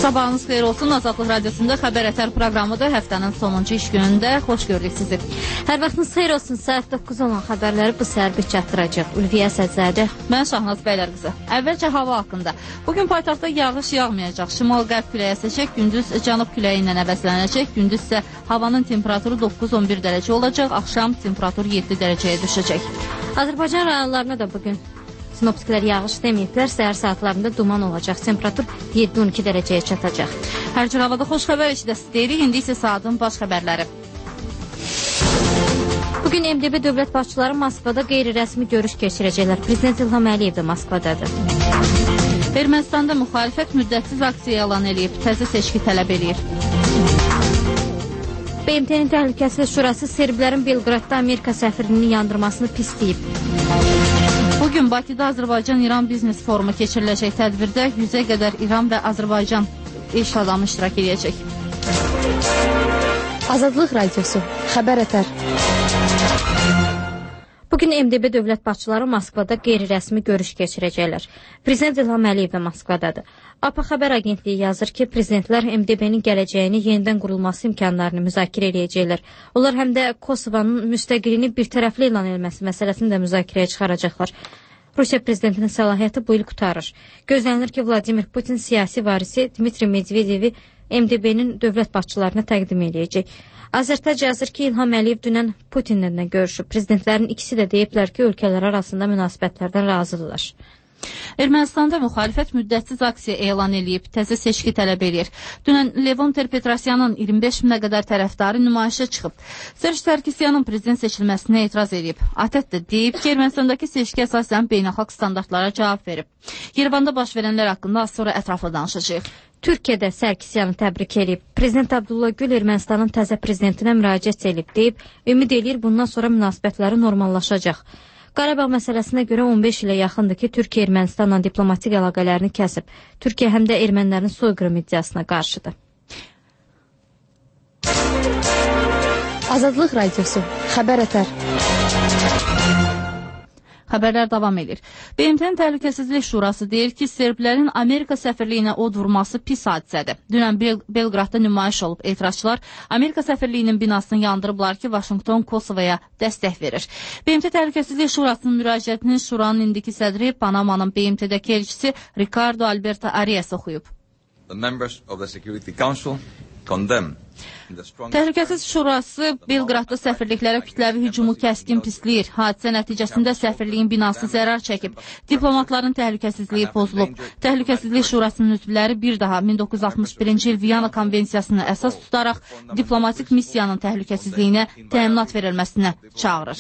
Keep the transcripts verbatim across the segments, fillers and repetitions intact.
Sabahınız xeyir olsun. Azadlıq Radyosunda Xəbər Ətər proqramıdır. Həftənin sonuncu iş günündə xoş gördük sizi. Hər vaxtınız xeyir olsun. Saat doqquz olan xəbərləri bu səhər biz çatdıracaq. Ülviyə Sədzədə. Mən Şahnaz Bəylər qızı. Əvvəlcə hava haqqında. Bugün paytaxtda yağış yağmayacaq. Şimal-qərb küləyi əsəcək, gündüz cənub küləyi ilə əvəzlənəcək. Gündüz isə havanın temperaturu doqquz on bir dərəcə olacaq. Axşam temperatur yeddi dərəcəyə düşəcək. Azərbaycan rayonlarına da bugün sinoptiklər yağış deməyiblər, səhər saatlarında duman olacaq, temperatur yeddi on iki dərəcəyə çatacaq. Hər cür havada xoş xəbər eşidəsiz deyirik, indi isə saatın baş xəbərləri. Bugün M D B dövlət başçıları Moskvada qeyri-rəsmi görüş keçirəcəklər. Prezident İlham Əliyev də Moskvadadır. Ermənistanda müxalifət müddətsiz aksiya elan edib, təzə seçki tələb edir. B M T-nin Təhlükəsizlik Şurası serblərin Belqradda Amerika səfirini yandırmasını pisləyib. Bugün Bakıda Azərbaycan-İran biznes forumu keçiriləcək. Tədbirdə yüzə qədər İran və Azərbaycan iş adamı iştirak edəcək. Azadlıq Radiosu, Xəbər Ətər. Bugün M D B dövlət başçıları Moskvada qeyri-rəsmi görüş keçirəcəklər. Prezident İlham Əliyev də Moskvadadır. A P Xəbər agentliyi yazır ki, prezidentlər M D B-nin gələcəyini yenidən qurulması imkanlarını müzakirə edəcəklər. Onlar həm də Kosovanın müstəqilliyini bir tərəfli elan edilməsi məsələsini də müzakirəyə çıxaracaqlar. Rusiya prezidentinin səlahiyyəti bu il qutarır. Gözlənilir ki, Vladimir Putin siyasi varisi Dmitri Medvedevi M D B-nin dövlət başçılarına təqdim edəcək. Azərtac yazır ki, İlham Əliyev dünən Putinlə də görüşüb. Prezidentlərin ikisi də deyiblər ki, ölkələr arasında münasibətlərdən razıdırlar. Ermənistanda müxalifət müddətsiz aksiya elan edib, təzə seçki tələb edir. Dünən Levon Ter-Petrosyanın iyirmi beş minə qədər tərəfdarı nümayişə çıxıb. Serj Sarkisyanın prezident seçilməsinə etiraz edib. ATƏT də deyib ki, Ermənistandakı seçki əsasən beynəlxalq standartlara cavab verib. Yerevanda baş verənlər haqqında az sonra ətraflı danışacağıq. Türkiyədə Sərkisyanı təbrik edib. Prezident Abdullah Gül Ermənistanın təzə prezidentinə müraciət edib deyib, ümid eləyir bundan sonra münasibətləri normallaşacaq. Qarabağ məsələsinə görə on beş ilə yaxındır ki, Türkiyə Ermənistanla diplomatik əlaqələrini kəsib. Türkiyə həm də ermənilərin soyqırım iddiasına qarşıdır. Azadlıq Radiosu, Xəbər Ətər. Xəbərlər davam edir. B M T-nin Təhlükəsizlik Şurası deyir ki, serblərin Amerika səfirliyinə od vurması pis hadisədir. Dünən Bel Belqradda nümayiş olub. Etirazçılar Amerika səfirliyinin binasını yandırıblar ki, Vaşinqton Kosovaya dəstək verir. B M T Təhlükəsizlik Şurasının müraciətinin Şuranın indiki sədri Panamanın B M T-dəki elçisi Ricardo Alberto Arias oxuyub. The members of the Security Council condemn Təhlükəsizlik Şurası Belqradda səfirliklərə kütləvi hücumu kəskin pisləyir. Hadisə nəticəsində səfirliyin binası zərər çəkib. Diplomatların təhlükəsizliyi pozulub. Təhlükəsizlik Şurasının üzvləri bir daha min doqquz yüz altmış birinci il Viyana Konvensiyasını əsas tutaraq diplomatik missiyanın təhlükəsizliyinə təminat verilməsinə çağırır.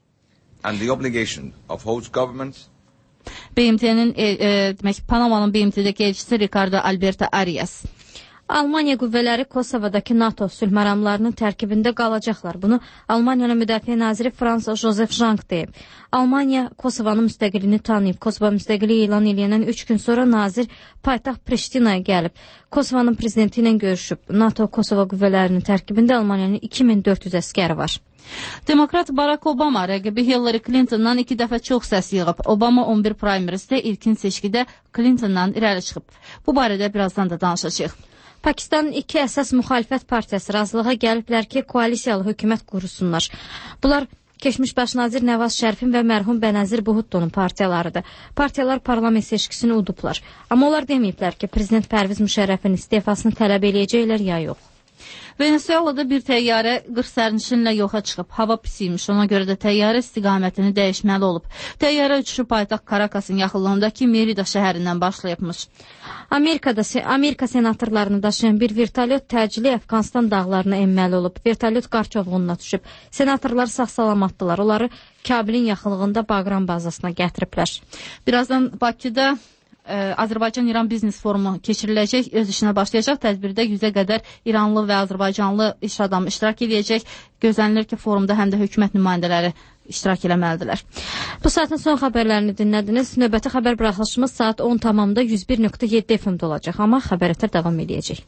B M T-nin e, e, demək Panamanın B M T-dəki elçisi Ricardo Alberto Arias. Almaniya qüvvələri Kosovadakı NATO sülh məramlarının tərkibində qalacaqlar. Bunu Almaniyanın müdafiə naziri Frans Josef Jank deyib. Almaniya Kosovanın müstəqilliyini tanıyıb. Kosova müstəqilliyi elan edilən üç gün sonra nazir paytaxt Priştinaya gəlib. Kosovanın prezidenti ilə görüşüb. NATO Kosova qüvvələrinin tərkibində Almaniyanın iki min dörd yüz əskəri var. Demokrat Barack Obama rəqibi Hillary Clinton'dan iki dəfə çox səs yığıb. Obama on bir primarisdə ilkin seçkidə Clinton'dan irəli çıxıb. Bu barədə birazdan da danışacağıq. Pakistanın iki əsas müxalifət partiyası razılığa gəliblər ki, koalisiyalı hökumət qursunlar. Bunlar keçmiş baş nazir Nəvaz Şərifin və mərhum Bənəzir Bhutto'nun partiyalarıdır. Partiyalar parlament seçkisini udublar. Amma onlar deməyiblər ki, prezident Pərviz Müşərrəfin istefasını tələb eləyəcəklər ya yox. Venezuelada bir təyyarə qırx sərnişinlə yoxa çıxıb. Hava pis imiş, ona görə də təyyarə istiqamətini dəyişməli olub. Təyyarə uçuşu paytaxt Karakasın yaxınlığındakı Merida şəhərindən başlayıbmış. Amerikada Amerika senatorlarını daşıyan bir vertolyot təcili Əfqanistan dağlarına enməli olub. Vertolyot qar çovğununa düşüb. Senatorlar sağ-salamatdılar. Onları Kabilin yaxınlığında Baqran bazasına gətiriblər. Birazdan Bakıda Azərbaycan-İran biznes forumu keçiriləcək, öz işinə başlayacaq. Tədbirdə yüzə qədər İranlı və Azərbaycanlı iş adamı iştirak edəcək. Gözlənilir ki, forumda həm də hökumət nümayəndələri iştirak eləməlidirlər. Bu saatin son xəbərlərini dinlədiniz. Növbəti xəbər buraxılışımız saat on tamamda yüz bir nöqtə yeddi F M-də olacaq, amma Xəbər Ətər davam edəcək.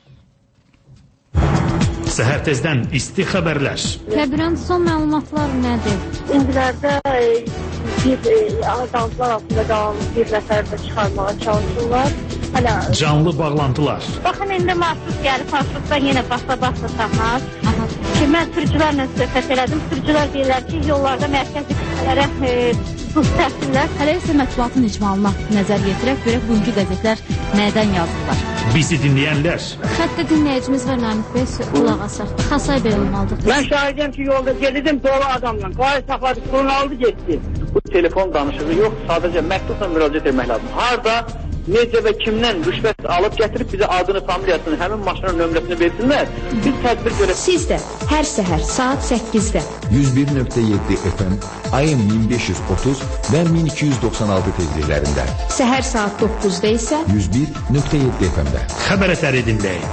Səhər tezdən isti xəbərlər. Kəbirən son məlumatlar nədir? İndilərdə bir azaltılar altında qalan bir nəfəri də çıxarmağa çalışırlar. hələ. Canlı bağlantılar. Baxın, indi marşrut gəlib, marşrutdan yenə basa-basa tapmaz. Ki, mən sürücülərlə söhbət elədim. Sürücülər deyirlər ki, yollarda mərkəzi kütlələrə e, buz təhsillər. Hələ isə mətbuatın icmalına nəzər yetirək, görək bugünkü qəzetlər nədən yazırlar. Bizi dinləyənlər. Xəttə dinləyicimiz var, Namik bəy, qulaq asaq. Xasay belə olmalıdır. Mən şahidəm ki, yolda gedirdim dolu adamla. Qayı saxladı, qurunu aldı, getdi. Bu telefon danışığı yox, sadəcə məktubla müraciət etmək lazım. Harda, necə və kimdən rüşvət alıb gətirib bizə adını, familiyasını, həmin maşının nömrəsini versinlər. Biz tədbir görək. Siz də hər səhər saat səkkizdə yüz bir nöqtə yeddi F M, A M min beş yüz otuz və min iki yüz doxsan altı tezliklərində. Səhər saat doqquzda isə yüz bir nöqtə yeddi F M-də. Xəbər əsəri dinləyin.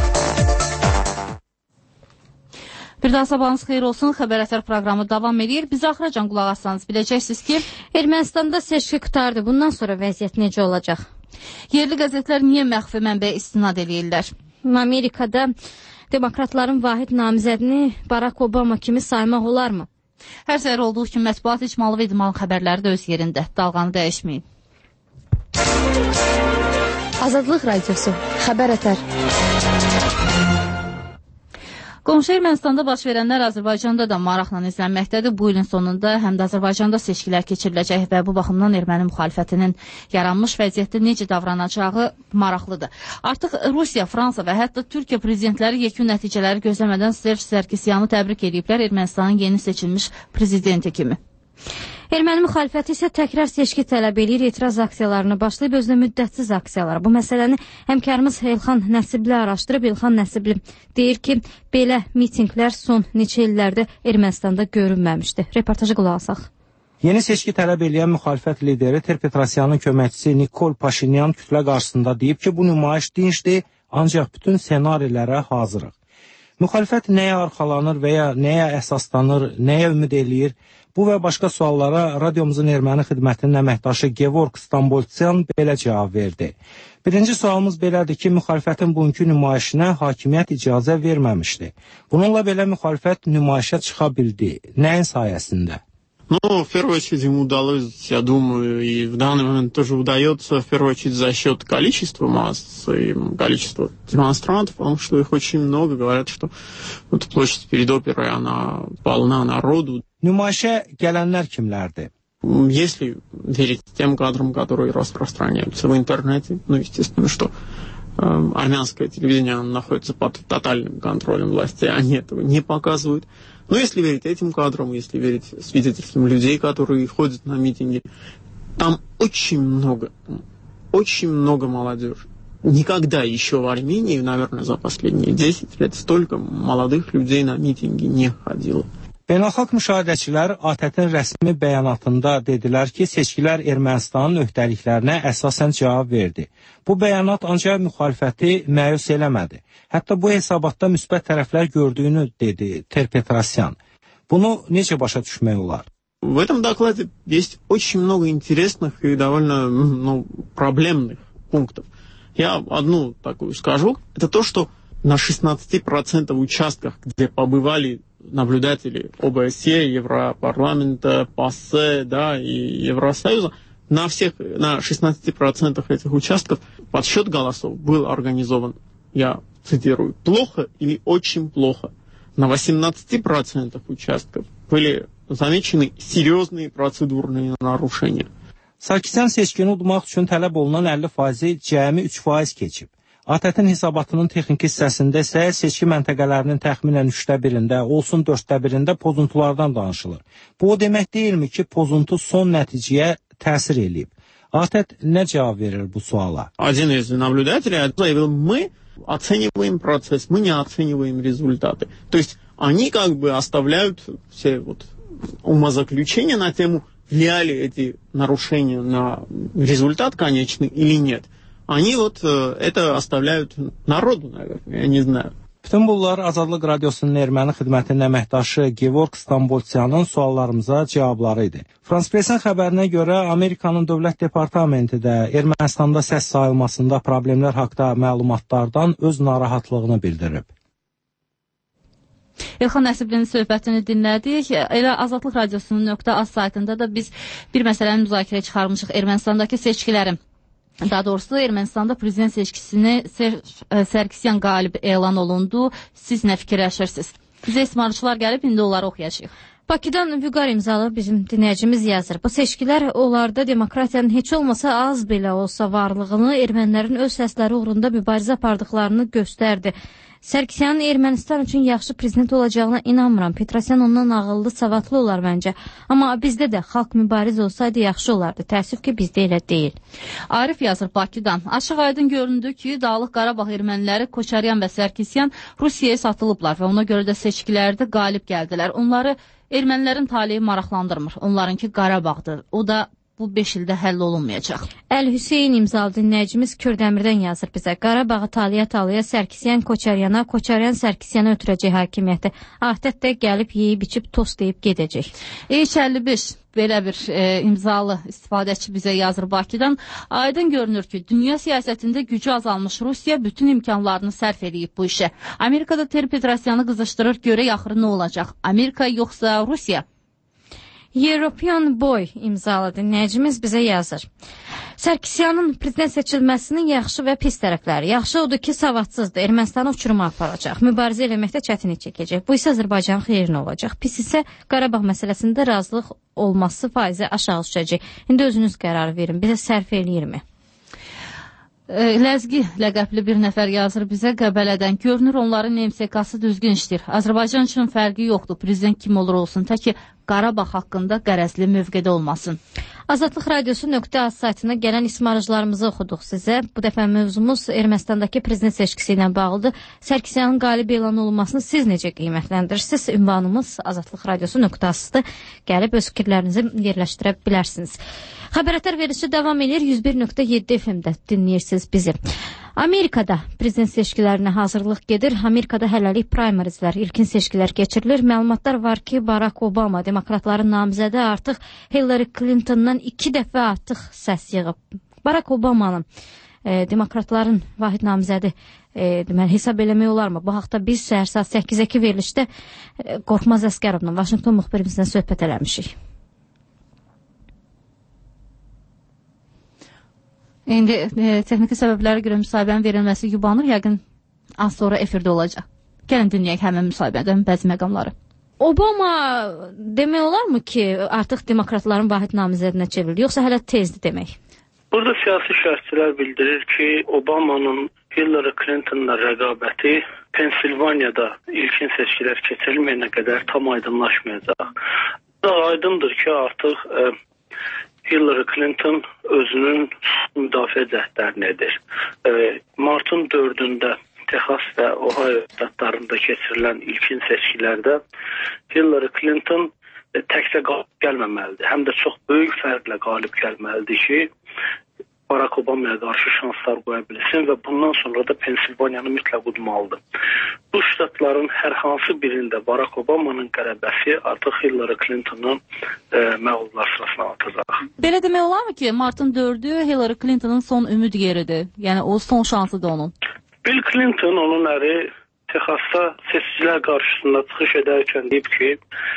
Bir daha sabahınız xeyir olsun. Xəbər əsər proqramı davam edir. Biz axıracan qulaq assanız biləcəksiniz ki, Ermənistanda seçki qutardı. Bundan sonra vəziyyət necə olacaq? Yerli qəzetlər niyə məxfi mənbəyə istinad eləyirlər? Amerikada demokratların vahid namizədini Barack Obama kimi saymaq olarmı? Hər səhər olduğu kimi mətbuat icmalı və idmanlı xəbərləri də öz yerində. Dalğanı dəyişməyin. Azadlıq Radiosu, Xəbər Ətər. Qonşu Ermənistanda baş verənlər Azərbaycanda da maraqla izlənməkdədir. Bu ilin sonunda həm də Azərbaycanda seçkilər keçiriləcək və bu baxımdan erməni müxalifətinin yaranmış vəziyyətdə necə davranacağı maraqlıdır. Artıq Rusiya, Fransa və hətta Türkiyə prezidentləri yekun nəticələri gözləmədən Serj Sarkisyanı təbrik ediblər Ermənistanın yeni seçilmiş prezidenti kimi. Erməni müxalifəti isə təkrar seçki tələb edir, etiraz aksiyalarına başlayıb özünə müddətsiz aksiyalar. Bu məsələni həmkarımız İlxan Nəsibli araşdırıb. İlxan Nəsibli deyir ki, belə mitinqlər son neçə illərdə Ermənistanda görünməmişdi. Reportajı qulaq asaq. Yeni seçki tələb edən müxalifət lideri Ter-Petrosyanın köməkçisi Nikol Paşinyan kütlə qarşısında deyib ki, bu nümayiş dinçdir, ancaq bütün senarilərə hazırıq. Müxalifət nəyə arxalanır və ya nəyə əsaslanır, nəyə ümid eləyir? Bu və başqa suallara radiomuzun erməni xidmətinin əməkdaşı Gevorg Stamboltsyan belə cavab verdi. Birinci sualımız belədir ki, müxalifətin bugünkü nümayişinə hakimiyyət icazə verməmişdi. Bununla belə müxalifət nümayişə çıxa bildi. Nəyin sayəsində? Ну, в первую очередь, ему удалось, я думаю, и в данный момент тоже удается, в первую очередь, за счет количества масс и количества демонстрантов, потому что их очень много. Говорят, что вот площадь перед оперой, она полна народу. Nümayişə gələnlər kimlərdir? Если верить тем кадрам, которые распространяются в интернете, ну, естественно, что э, армянское телевидение находится под тотальным контролем власти, они этого не показывают. Но если верить этим кадрам, если верить свидетельствам людей, которые ходят на митинги, там очень много, очень много молодежи. Никогда еще в Армении, наверное, за последние десять лет столько молодых людей на митинги не ходило. Beynəlxalq müşahidəçilər A T T-nin rəsmi bəyanatında dedilər ki, seçkilər Ermənistanın öhdəliklərinə əsasən cavab verdi. Bu bəyanat ancaq müxalifəti məyus eləmədi. Hətta bu hesabatda müsbət tərəflər gördüyünü dedi Ter-Petrosyan. Bunu necə başa düşmək olar? В этом докладе есть очень много интересных и довольно ну, проблемных пунктов. Я одну такую скажу. Это то, что на шестнадцати процентах участках, где побывали наблюдатели О Б С Е, Европарламента, ПАСЕ, да, и Евросоюза, на всех, на шестнадцати процентах этих участков подсчет голосов был организован, я цитирую, плохо или очень плохо. На восемнадцати процентах участков были замечены серьезные процедурные нарушения. Sarkisyan seçkini udmaq üçün tələb olunan əlli faizi cəmi üç faiz keçib. A T T-nin hesabatının texniki hissəsində isə seçki məntəqələrinin təxminən üçdə birində, olsun dörddə birində pozuntulardan danışılır. Bu o demək deyilmi ki, pozuntu son nəticəyə təsir eləyib? A T T nə cavab verir bu suala? Один из наблюдателей заявил, мы оцениваем процесс, мы не оцениваем результаты. То есть они как бы оставляют все вот умозаключения на тему, влияли эти нарушения на результат конечный или нет. Они вот это оставляют народу, наверное, я не знаю. Bütün bunlar Azadlıq Radiosunun erməni xidmətinin əməkdaşı Gevorg Stamboltsyanın suallarımıza cavabları idi. France Press-in xəbərinə görə Amerikanın Dövlət Departamenti də Ermənistanda səs sayılmasında problemlər haqqında məlumatlardan öz narahatlığını bildirib. İlxan Nəsiblinin söhbətini dinlədik. Elə Azadlıq Radiosunun .az saytında da biz bir məsələni müzakirə çıxarmışıq Ermənistandakı seçkilərin Daha doğrusu Ermənistanda prezident seçkisini Sərkisyan qalib elan olundu. Siz nə fikirləşirsiniz? Bizə ismarçılar gəlib, indi onları oxuyacağıq. Bakıdan Vüqar imzalı bizim dinləyicimiz yazır. Bu seçkilər onlarda demokratiyanın heç olmasa az belə olsa varlığını, ermənilərin öz səsləri uğrunda mübarizə apardıqlarını göstərdi. Sərkisyanın Ermənistan üçün yaxşı prezident olacağına inanmıram. Petrosyan ondan ağıllı, savadlı olar məncə. Amma bizdə də xalq mübariz olsaydı yaxşı olardı. Təəssüf ki, bizdə elə deyil. Arif yazır Bakıdan. Açıq aydın göründü ki, Dağlıq Qarabağ erməniləri Koçaryan və Sərkisyan Rusiyaya satılıblar və ona görə də seçkilərdə qalib gəldilər. Onları ermənilərin taleyi maraqlandırmır. Onlarınki Qarabağdır. O da bu beş ildə həll olunmayacaq. Əl Hüseyin imzalı dinləyicimiz Kürdəmirdən yazır bizə. Qarabağı talaya-talaya Sərkisyan Koçaryana, Koçaryan Sərkisyana ötürəcək hakimiyyəti. Ahdet də gəlib yeyib içib tost deyib gedəcək. H əlli beş belə bir e, imzalı istifadəçi bizə yazır Bakıdan. Aydın görünür ki, dünya siyasətində gücü azalmış Rusiya bütün imkanlarını sərf edib bu işə. Amerikada Petrosyanı qızışdırır, görək axırı nə olacaq? Amerika yoxsa Rusiya? European Boy imzalı dinləyicimiz bizə yazır. Sərkisyanın prezident seçilməsinin yaxşı və pis tərəfləri. Yaxşı odur ki, savadsızdır. Ermənistanı uçuruma aparacaq. Mübarizə eləməkdə çətinlik çəkəcək. Bu isə Azərbaycanın xeyrinə olacaq. Pis isə Qarabağ məsələsində razılıq olması faizi aşağı düşəcək. İndi özünüz qərar verin. Bizə sərf eləyirmi? Ləzgi ləqəbli bir nəfər yazır bizə Qəbələdən. Görünür onların M S K-sı düzgün işdir. Azərbaycan üçün fərqi yoxdur. Prezident kim olur olsun, tə ki Qarabağ haqqında qərəzli mövqedə olmasın. Azadlıq Radiosu nöqtə az saytına gələn ismarıcılarımızı oxuduq sizə. Bu dəfə mövzumuz Ermənistandakı prezident seçkisi ilə bağlıdır. Sərkisyanın qalib elan olunmasını siz necə qiymətləndirirsiniz? Ünvanımız Azadlıq Radiosu nöqtə azdır. Gəlib öz fikirlərinizi yerləşdirə bilərsiniz. Xəbərətər verilişi davam edir. yüz bir nöqtə yeddi F M-də dinləyirsiniz bizi. Amerikada prezident seçkilərinə hazırlıq gedir. Amerikada hələlik primarizlər, ilkin seçkilər keçirilir. Məlumatlar var ki, Barack Obama, demokratların namizədi artıq Hillary Clinton'dan iki dəfə artıq səs yığıb. Barack Obama'nın e, demokratların vahid namizədi e, deməli, hesab eləmək olarmı? Bu haqda biz səhər saat səkkizəki verilişdə e, Qorxmaz Əsgərovla, Vaşinqton müxbirimizdən söhbət eləmişik. İndi e, texniki səbəblərə görə müsahibənin verilməsi yubanır, yəqin az sonra efirdə olacaq. Gəlin dinləyək həmin müsahibədən bəzi məqamları. Obama demək olarmı ki, artıq demokratların vahid namizədinə çevrilir, yoxsa hələ tezdir demək? Burada siyasi şərhçilər bildirir ki, Obama'nın Hillary Clinton'la rəqabəti Pensilvaniyada ilkin seçkilər keçirilməyənə qədər tam aydınlaşmayacaq. Aydındır ki, artıq e, Hillary Clinton özünün müdafiə cəhdlərini edir. E, Martın dördündə Texas və Ohio ştatlarında keçirilən ilkin seçkilərdə Hillary Clinton e, təkcə qalib gəlməməlidir. Həm də çox böyük fərqlə qalib gəlməlidir ki, Barack Obama'ya qarşı şanslar qoya bilsin və bundan sonra da Pensilvaniyanı mütləq udmalıdır. Bu ştatların hər hansı birində Barack Obama'nın qələbəsi artıq Hillary Clinton'un e, məğlublar sırasına atacaq. Belə demək olarmı ki, Martın dördü Hillary Clinton'un son ümid yeridir? Yəni o son şansıdır onun. Bill Clinton onun əri Texasda seçicilər qarşısında çıxış edərkən deyib ki,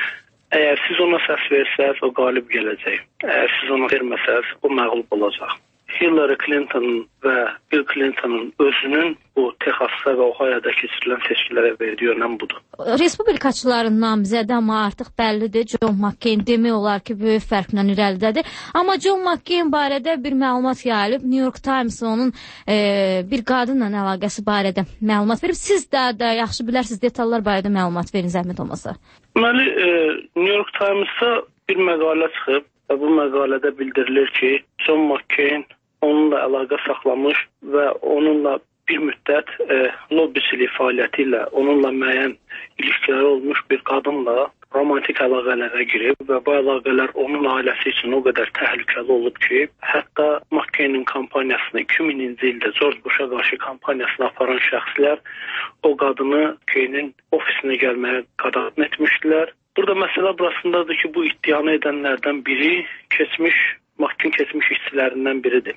əgər siz ona səs versəz, o qalib gələcək. Əgər siz ona verməsəz, o məğlub olacaq. Hillary Clinton və Bill Clinton'un özünün bu Texasda və Ohio'da keçirilən seçkilərə verdiyi önəm budur. Respublikaçıların namizədi, amma artıq bəllidir. John McCain demək olar ki, böyük fərqlə irəlidədir. Amma John McCain barədə bir məlumat yayılıb. New York Times onun e, bir qadınla əlaqəsi barədə məlumat verib. Siz də, də yaxşı bilərsiniz, detallar barədə məlumat verin, zəhmət olmasa. Deməli, e, New York Times'da bir məqalə çıxıb və bu məqalədə bildirilir ki, John McCain onunla əlaqə saxlamış və onunla bir müddət e, lobbisilik fəaliyyəti ilə onunla müəyyən ilişkiləri olmuş bir qadınla romantik əlaqələrə girib və bu əlaqələr onun ailəsi üçün o qədər təhlükəli olub ki, hətta McCain'in kampaniyasını iki minci ildə George Bush'a qarşı kampaniyasını aparan şəxslər o qadını McCain'in ofisinə gəlməyə qadağan etmişdilər. Burada məsələ burasındadır ki, bu iddianı edənlərdən biri keçmiş McCain keçmiş işçilərindən biridir.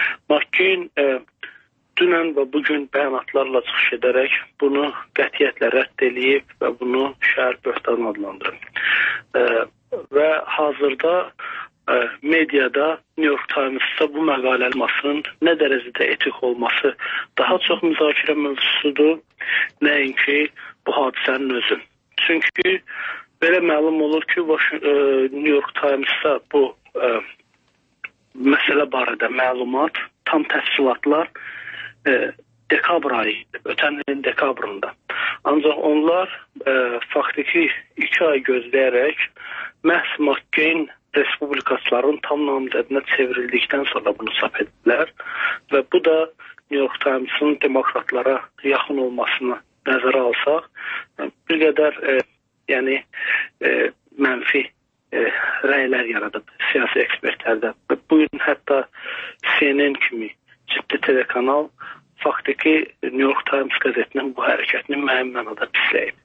McCain e, dünən və bugün bəyanatlarla çıxış edərək bunu qətiyyətlə rədd eləyib və bunu şəhər böhtanı adlandırıb. E, və hazırda e, mediada New York Times'da bu məqalə olmasının nə dərəcədə etik olması daha çox müzakirə mövzusudur, nəinki bu hadisənin özü. Çünki belə məlum olur ki, New York Times'da bu ə, məsələ barədə məlumat, tam təfsilatlar ə, dekabr ayı, ötən ilin dekabrında. Ancaq onlar ə, faktiki iki ay gözləyərək məhz McCain respublikaçıların tam namizədinə çevrildikdən sonra bunu çap edilər və bu da New York Times'ın demokratlara yaxın olmasını nəzərə alsaq, bir qədər e, yəni e, mənfi e, rəylər yaradıb siyasi ekspertlərdə. Bu gün hətta C N N kimi ciddi telekanal faktiki New York Times qəzetinin bu hərəkətini müəyyən mənada pisləyib.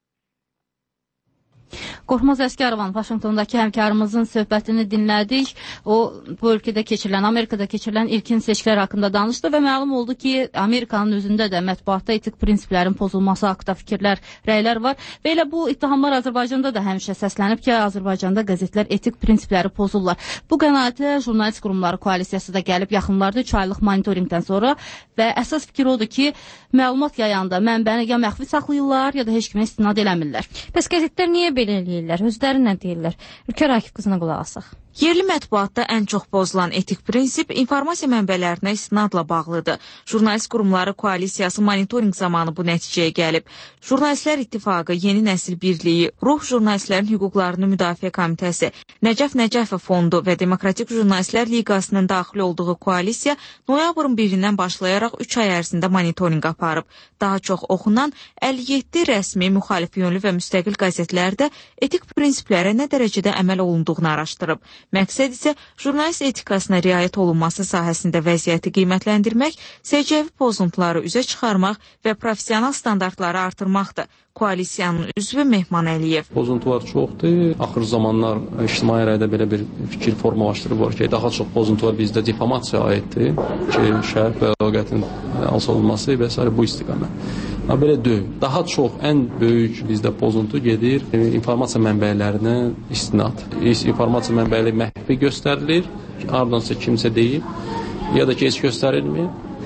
Qorxmaz Əsgərov, Vaşinqtondakı həmkarımızın söhbətini dinlədik. O, bu ölkədə keçirilən, Amerikada keçirilən ilkin seçkilər haqqında danışdı və məlum oldu ki, Amerikanın özündə də mətbuatda etik prinsiplərin pozulması haqqında fikirlər, rəylər var. Və elə bu ittihamlar Azərbaycanda da həmişə səslənib ki, Azərbaycanda qəzetlər etik prinsipləri pozurlar. Bu qənaətə jurnalist qurumları koalisiyası da gəlib yaxınlarda üç aylıq monitorinqdən sonra və əsas fikir odur ki, məlumat yayanda mənbəni ya məxfi saxlayırlar, ya da heç kimə istinad eləmirlər. Bəs qəzetlər niyə belə eləyirlər? Özləri nə deyirlər? Ülkər Akif qızına qulaq asaq. Yerli mətbuatda ən çox pozulan etik prinsip informasiya mənbələrinə istinadla bağlıdır. Jurnalist qurumları koalisiyası monitorinq zamanı bu nəticəyə gəlib. Jurnalistlər İttifaqı, Yeni Nəsil Birliyi, Ruh Jurnalistlərin Hüquqlarını Müdafiə Komitəsi, Nəcəf Nəcəfov Fondu və Demokratik Jurnalistlər Liqasının daxil olduğu koalisiya noyabrın birindən başlayaraq üç ay ərzində monitorinq aparıb. Daha çox oxunan əlli yeddi rəsmi, müxalif yönlü və müstəqil qəzetlərdə etik prinsiplərə nə dərəcədə əməl olunduğunu araşdırıb. Məqsəd isə jurnalist etikasına riayət olunması sahəsində vəziyyəti qiymətləndirmək, səciyyəvi pozuntuları üzə çıxarmaq və professional standartları artırmaqdır. Koalisiyanın üzvü Mehman Əliyev. Pozuntular çoxdur. Axır zamanlar ictimai rəydə belə bir fikir formalaşdırıb var ki, daha çox pozuntular bizdə difamasiya aiddir ki, şərh və əlaqətin alsa olması və s. bu istiqamət. Ha, belə deyil. Daha çox, ən böyük bizdə pozuntu gedir informasiya mənbələrinə istinad. İnformasiya mənbələri məhvi göstərilir, ardınca kimsə deyib, ya da ki, heç göstərilmir.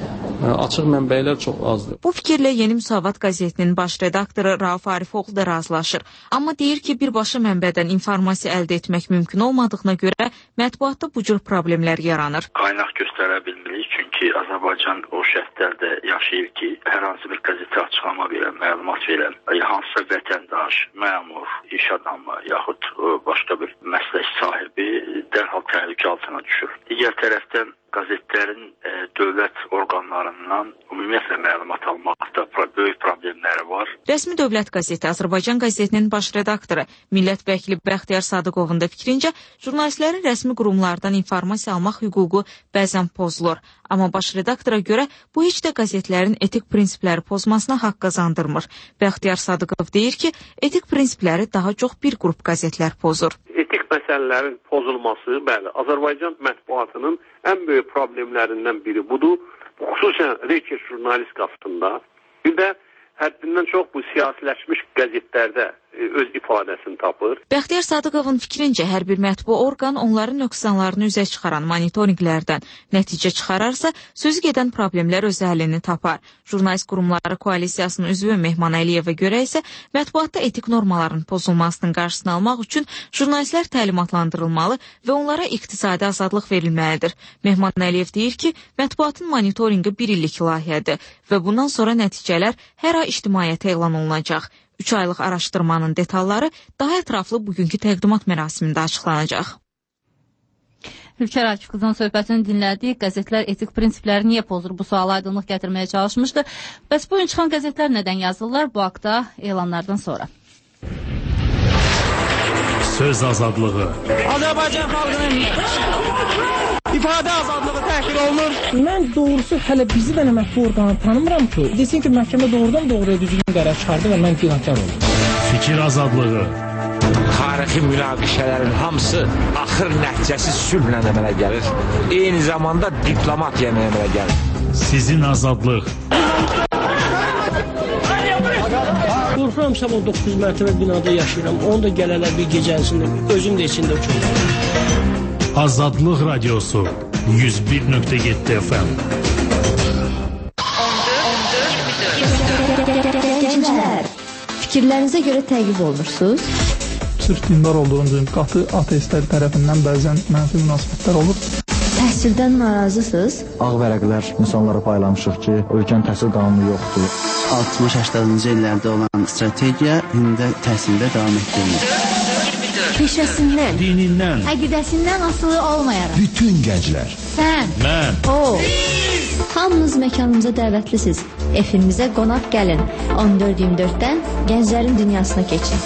Açıq mənbələr çox azdır. Bu fikirlə Yeni Müsavat qəzetinin baş redaktoru Rauf Arifoğlu da razılaşır. Amma deyir ki, birbaşa mənbədən informasiya əldə etmək mümkün olmadığına görə mətbuatda bu cür problemlər yaranır. Qaynaq göstərə bilmirik, çünki Azərbaycan o şərtlərdə yaşayır ki, hər hansı bir qəzetə açıqlama verən, məlumat verən, hansısa vətəndaş, məmur, iş adamı, yaxud başqa bir məslək sahibi dərhal təhlükə altına düşür. Digər tərəfdən qəzetlərin e, dövlət orqanlarından ümumiyyətlə məlumat almaqda böyük problemləri var. Rəsmi Dövlət qəzeti Azərbaycan qəzetinin baş redaktoru Millət Vəkili Bəxtiyar Sadıqovun da fikrincə, jurnalistlərin rəsmi qurumlardan informasiya almaq hüququ bəzən pozulur. Amma baş redaktora görə bu heç də qəzetlərin etik prinsipləri pozmasına haqq qazandırmır. Bəxtiyar Sadıqov deyir ki, etik prinsipləri daha çox bir qrup qəzetlər pozur. Etik məsələlərin pozulması, bəli, Azərbaycan mətbuatının ən böyük problemlərindən biri budur. Xüsusən Reker jurnalistikasında, bir də həddindən çox bu siyasiləşmiş qəzetlərdə öz ifadəsini tapır. Bəxtiyar Sadıqovun fikrincə, hər bir mətbu orqan onların nöqsanlarını üzə çıxaran monitorinqlərdən nəticə çıxararsa, sözü gedən problemlər öz həllini tapar. Jurnalist qurumları koalisiyasının üzvü Mehman Əliyevə görə isə mətbuatda etik normaların pozulmasının qarşısını almaq üçün jurnalistlər təlimatlandırılmalı və onlara iqtisadi azadlıq verilməlidir. Mehman Əliyev deyir ki, mətbuatın monitorinqi bir illik layihədir və bundan sonra nəticələr hər ay ictimaiyyətə elan olunacaq. üç aylıq araşdırmanın detalları daha ətraflı bugünkü təqdimat mərasimində açıqlanacaq. Ülkər Akif qızın söhbətini dinlədik. Qəzetlər etik prinsipləri niyə pozur? Bu suala aydınlıq gətirməyə çalışmışdı. Bəs bu gün çıxan qəzetlər nədən yazırlar? Bu haqda elanlardan sonra. Söz azadlığı. Azərbaycan xalqının ifadə azadlığı təhqir olunur. Mən doğrusu hələ bizi də mətbu orqanı tanımıram ki, desin ki, məhkəmə doğrudan doğruya düzgün qərar çıxardı və mən günahkar oldum. Fikir azadlığı. Tarixi münaqişələrin hamısı axır nəticəsi sülhlə əmələ gəlir. Eyni zamanda diplomatiya əmələ gəlir. Sizin azadlıq. Qorxuram, sabah doqquz mərtəbə binada yaşayıram. Onu da gələlər bir gecəsində, özüm də içində uçurum. Azadlıq Radiosu yüz bir nöqtə yeddi F M. Gənclər, fikirlərinizə görə təqib olunursunuz? Sırf dindar olduğum üçün qatı ateistlər tərəfindən bəzən mənfi münasibətlər olur. Təhsildən narazısınız? Ağ vərəqlər insanlara paylamışıq ki, ölkənin təhsil qanunu yoxdur. altmış səksəninci illərdə olan strategiya indi təhsildə davam etdirilir. Peşəsindən, dinindən, əqidəsindən asılı olmayaraq. Bütün gənclər. Sən, mən, o. Hamınız məkanımıza dəvətlisiniz. Efimizə qonaq gəlin. on dörd iyirmi dörddən gənclərin dünyasına keçin.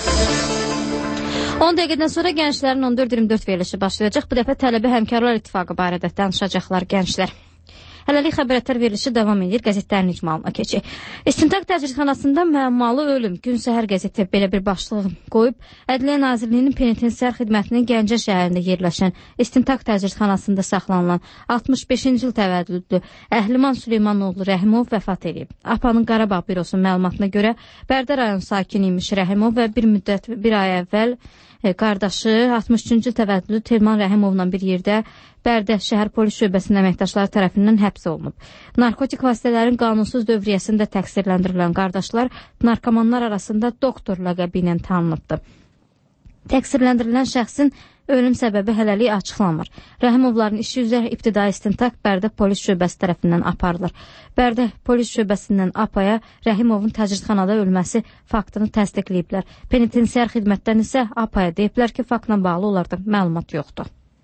on dəqiqədən sonra gənclərin on dörd iyirmi dörd verilişi başlayacaq. Bu dəfə Tələbə Həmkarlar İttifaqı barədə danışacaqlar gənclər. Hələlik xəbərətlər verilişi davam edir. Qəzetlərin icmalına keçək. İstintaq təcridxanasında müəmmalı ölüm. Gün səhər qəzeti belə bir başlıq qoyub. Ədliyyə Nazirliyinin penitensiar xidmətinin Gəncə şəhərində yerləşən İstintaq təcridxanasında saxlanılan altmış beşinci il təvəllüdlü Əhliman Süleymanoğlu Rəhimov vəfat edib. APA'nın Qarabağ bürosunun məlumatına görə Bərdə rayon sakini imiş Rəhimov və bir müddət bir ay əvvəl E, qardaşı altmış üçüncü il təvəllüdlü Telman Rəhimovla bir yerdə Bərdə şəhər polis şöbəsinin əməkdaşları tərəfindən həbs olunub. Narkotik vasitələrin qanunsuz dövriyyəsində təqsirləndirilən qardaşlar narkomanlar arasında doktor ləqəbi ilə tanınıbdır. Təqsirləndirilən şəxsin ölüm səbəbi hələlik açıqlanmır. Rəhimovların işi üzrə ibtidai istintaq Bərdə polis şöbəsi tərəfindən aparılır. Bərdə polis şöbəsindən APA'ya Rəhimovun təcridxanada ölməsi faktını təsdiqləyiblər. Penitensiar xidmətdən isə APA'ya deyiblər ki, faktla bağlı onlarda məlumat yoxdur.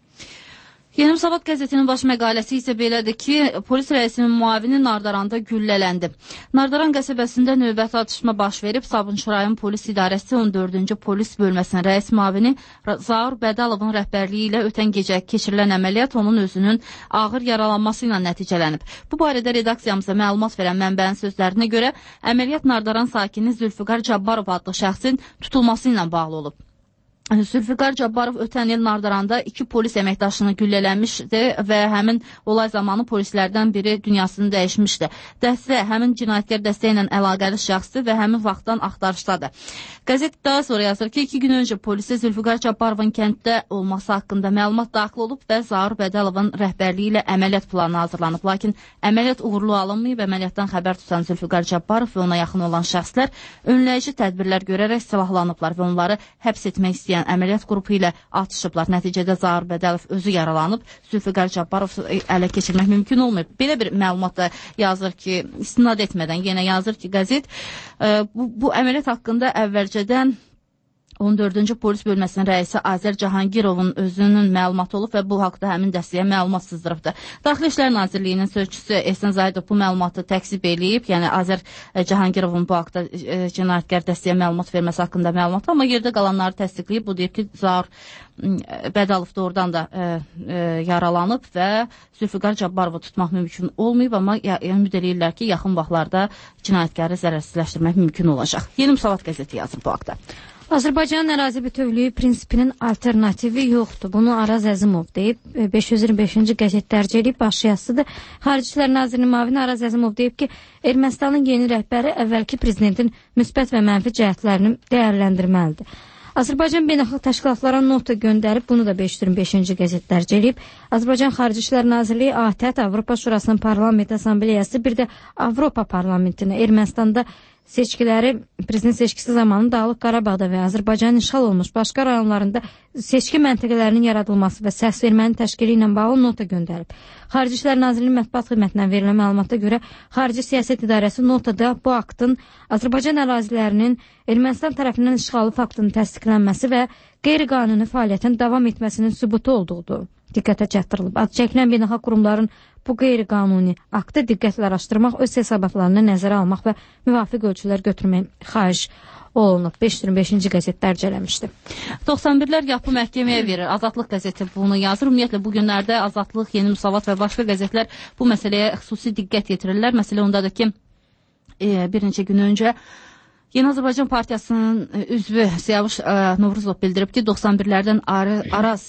Yeni Müsavat qəzetinin baş məqaləsi isə belədir ki, polis rəisinin müavini Nardaranda güllələndi. Nardaran qəsəbəsində növbəti atışma baş verib, Sabunçu rayon polis idarəsi on dördüncü polis bölməsinin rəis müavini Zaur Bədalovun rəhbərliyi ilə ötən gecə keçirilən əməliyyat onun özünün ağır yaralanması ilə nəticələnib. Bu barədə redaksiyamıza məlumat verən mənbənin sözlərinə görə, əməliyyat Nardaran sakini Zülfüqar Cabbarov adlı şəxsin tutulması ilə bağlı olub. Zülfüqar Cabbarov ötən il Nardaranda iki polis əməkdaşını güllələnmişdi və həmin olay zamanı polislərdən biri dünyasını dəyişmişdi. Dəstə həmin cinayətkar dəstə ilə əlaqəli şəxsdir və həmin vaxtdan axtarışdadır. Qəzet daha sonra yazır ki, iki gün öncə polisi Zülfüqar Cabbarovun kənddə olması haqqında məlumat daxil olub və Zaur Bədalovun rəhbərliyi ilə əməliyyat planı hazırlanıb. Lakin əməliyyat uğurlu alınmayıb, əməliyyatdan xəbər tutan Zülfüqar Cabbarov və ona yaxın olan şəxslər önləyici tədbirlər görərək silahlanıblar və onları həbs etmək istəyir. Yəni, əməliyyat qrupu ilə atışıblar. Nəticədə Zaur Bədəlov özü yaralanıb. Zülfüqar Cabbarov ələ keçirmək mümkün olmayıb. Belə bir məlumat da yazır ki, istinad etmədən yenə yazır ki, qəzet bu, bu əməliyyat haqqında əvvəlcədən on dördüncü polis bölməsinin rəisi Azər Cahangirovun özünün məlumatı olub və bu haqda həmin dəstəyə məlumat sızdırıbdır. Daxili İşlər Nazirliyinin sözçüsü Ehsan Zaydov bu məlumatı təksib eləyib, yəni Azər Cahangirovun bu haqda e, cinayətkar dəstəyə məlumat verməsi haqqında məlumat, amma yerdə qalanları təsdiqləyib. Bu deyib ki, Zaur Bədalov doğrudan da e, e, yaralanıb və Zülfüqar Cabbarovu tutmaq mümkün olmayıb, amma ümid edirlər ki, yaxın vaxtlarda cinayətkarı zərərsizləşdirmək mümkün olacaq. Yeni Müsavat qəzeti yazır bu haqda. Azərbaycanın ərazi bütövlüyü prinsipinin alternativi yoxdur. Bunu Araz Əzimov deyib, beş yüz iyirmi beşinci qəzet dərc edib, başlayasıdır. Xarici İşlər Nazirinin müavini Araz Əzimov deyib ki, Ermənistanın yeni rəhbəri əvvəlki prezidentin müsbət və mənfi cəhətlərini dəyərləndirməlidir. Azərbaycan beynəlxalq təşkilatlara nota göndərib, bunu da beş yüz iyirmi beşinci qəzet dərc edib. Azərbaycan Xarici İşlər Nazirliyi A T Ə T, Avropa Şurasının Parlament Assambleyası, bir də Avropa Parlamentinə Ermənistanda seçkiləri, prezident seçkisi zamanı Dağlıq Qarabağda və Azərbaycanın işğal olmuş başqa rayonlarında seçki məntəqələrinin yaradılması və səs vermənin təşkili ilə bağlı nota göndərib. Xarici İşlər Nazirliyinin mətbuat xidmətindən verilən məlumata görə Xarici Siyasət İdarəsi notada bu aktın Azərbaycan ərazilərinin Ermənistan tərəfindən işğalı faktının təsdiqlənməsi və qeyri-qanuni fəaliyyətin davam etməsinin sübutu olduğudur diqqətə çatdırılıb. Adı çəkilən beynəlxalq qurumların bu qeyri-qanuni aktı diqqətlə araşdırmaq, öz hesabatlarını nəzərə almaq və müvafiq ölçülər götürmək xahiş olunub. beş yüz iyirmi beşinci qəzet dərc eləmişdi. doxsan birlər yapı məhkəməyə verir. Azadlıq qəzeti bunu yazır. Ümumiyyətlə, bu günlərdə Azadlıq, Yeni Müsavat və başqa qəzetlər bu məsələyə xüsusi diqqət yetirirlər. Məsələ ondadır ki, e, bir neçə gün öncə Yeni Azərbaycan Partiyasının üzvü Siyavuş Novruzov bildirib ki, doxsan birlərdən Araz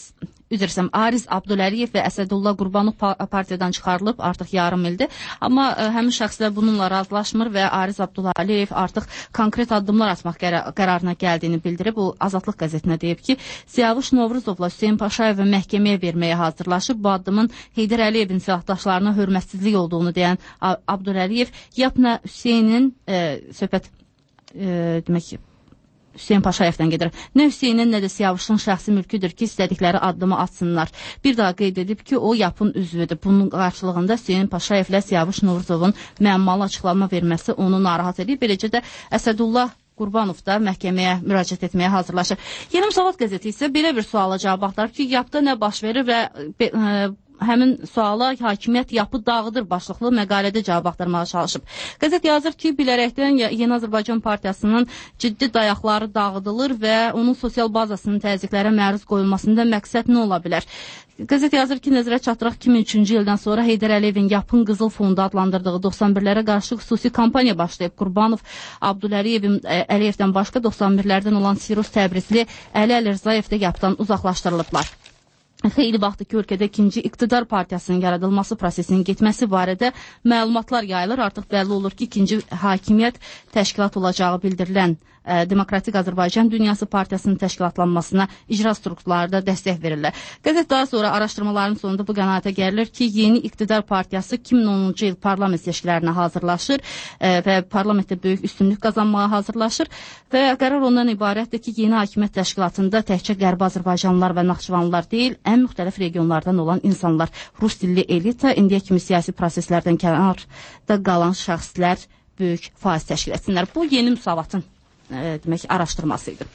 üzrsəm, Ariz Abduləliyev və Əsədullah Qurbanov partiyadan çıxarılıb, artıq yarım ildir. Amma ə, həmin şəxslər bununla razılaşmır və Ariz Abduləliyev artıq konkret addımlar atmaq qərarına gəldiyini bildirib. O, Azadlıq qəzetinə deyib ki, Siyavuş Novruzovla Hüseyin Paşayevi məhkəməyə verməyə hazırlaşıb. Bu addımın Heydər Əliyevin silahdaşlarına hörmətsizlik olduğunu deyən Abduləliyev, yapna Hüseynin ə, söhbət ə, demək ki, Hüseyin Paşayevdən gedir. Nə Hüseynin, nə də Siyavuşun şəxsi mülküdür ki, istədikləri addımı atsınlar. Bir daha qeyd edib ki, o yapın üzvüdür. Bunun qarşılığında Hüseyin Paşayevlə Siyavuş Novruzovun müəmmalı açıqlama verməsi onu narahat edib. Beləcə də Əsədullah Qurbanov da məhkəməyə müraciət etməyə hazırlaşır. Yeni Müsavat qəzeti isə belə bir suala cavab axtarıb ki, yapda nə baş verir və e, həmin suala hakimiyyət yapı dağıdır başlıqlı məqalədə cavab axtarmağa çalışıb. Qəzet yazır ki, bilərəkdən Yeni Azərbaycan Partiyasının ciddi dayaqları dağıdılır və onun sosial bazasının təzyiqlərə məruz qoyulmasında məqsəd nə ola bilər? Qəzet yazır ki, nəzərə çatdıraq iki min üçüncü ildən sonra Heydər Əliyevin Yapın Qızıl Fondu adlandırdığı doxsan birlərə qarşı xüsusi kampaniya başlayıb. Qurbanov, Abdüləliyevin Əliyevdən başqa doxsan birlərdən olan Sirus Təbrizli Əli Əlirzayev də Yapdan uzaqlaşdırılıblar. Xeyli vaxtı ki, ölkədə ikinci iqtidar partiyasının yaradılması prosesinin getməsi barədə məlumatlar yayılır. Artıq bəlli olur ki, ikinci hakimiyyət təşkilat olacağı bildirilən ə, Demokratik Azərbaycan Dünyası Partiyasının təşkilatlanmasına icra strukturları da dəstək verirlər. Qəzet daha sonra araşdırmaların sonunda bu qənaətə gəlilir ki, yeni iqtidar partiyası iki min onuncu il parlament seçkilərinə hazırlaşır ə, və parlamentdə böyük üstünlük qazanmağa hazırlaşır və qərar ondan ibarətdir ki, yeni hakimiyyət təşkilatında təkcə Qərbi Azərbaycanlılar və Naxçıvanlılar deyil, ən müxtəlif regionlardan olan insanlar, rus dilli elita, indiyə kimi siyasi proseslərdən kənarda qalan şəxslər böyük faiz təşkil etsinlər. Bu Yeni Müsavatın e, demək, araşdırması idi.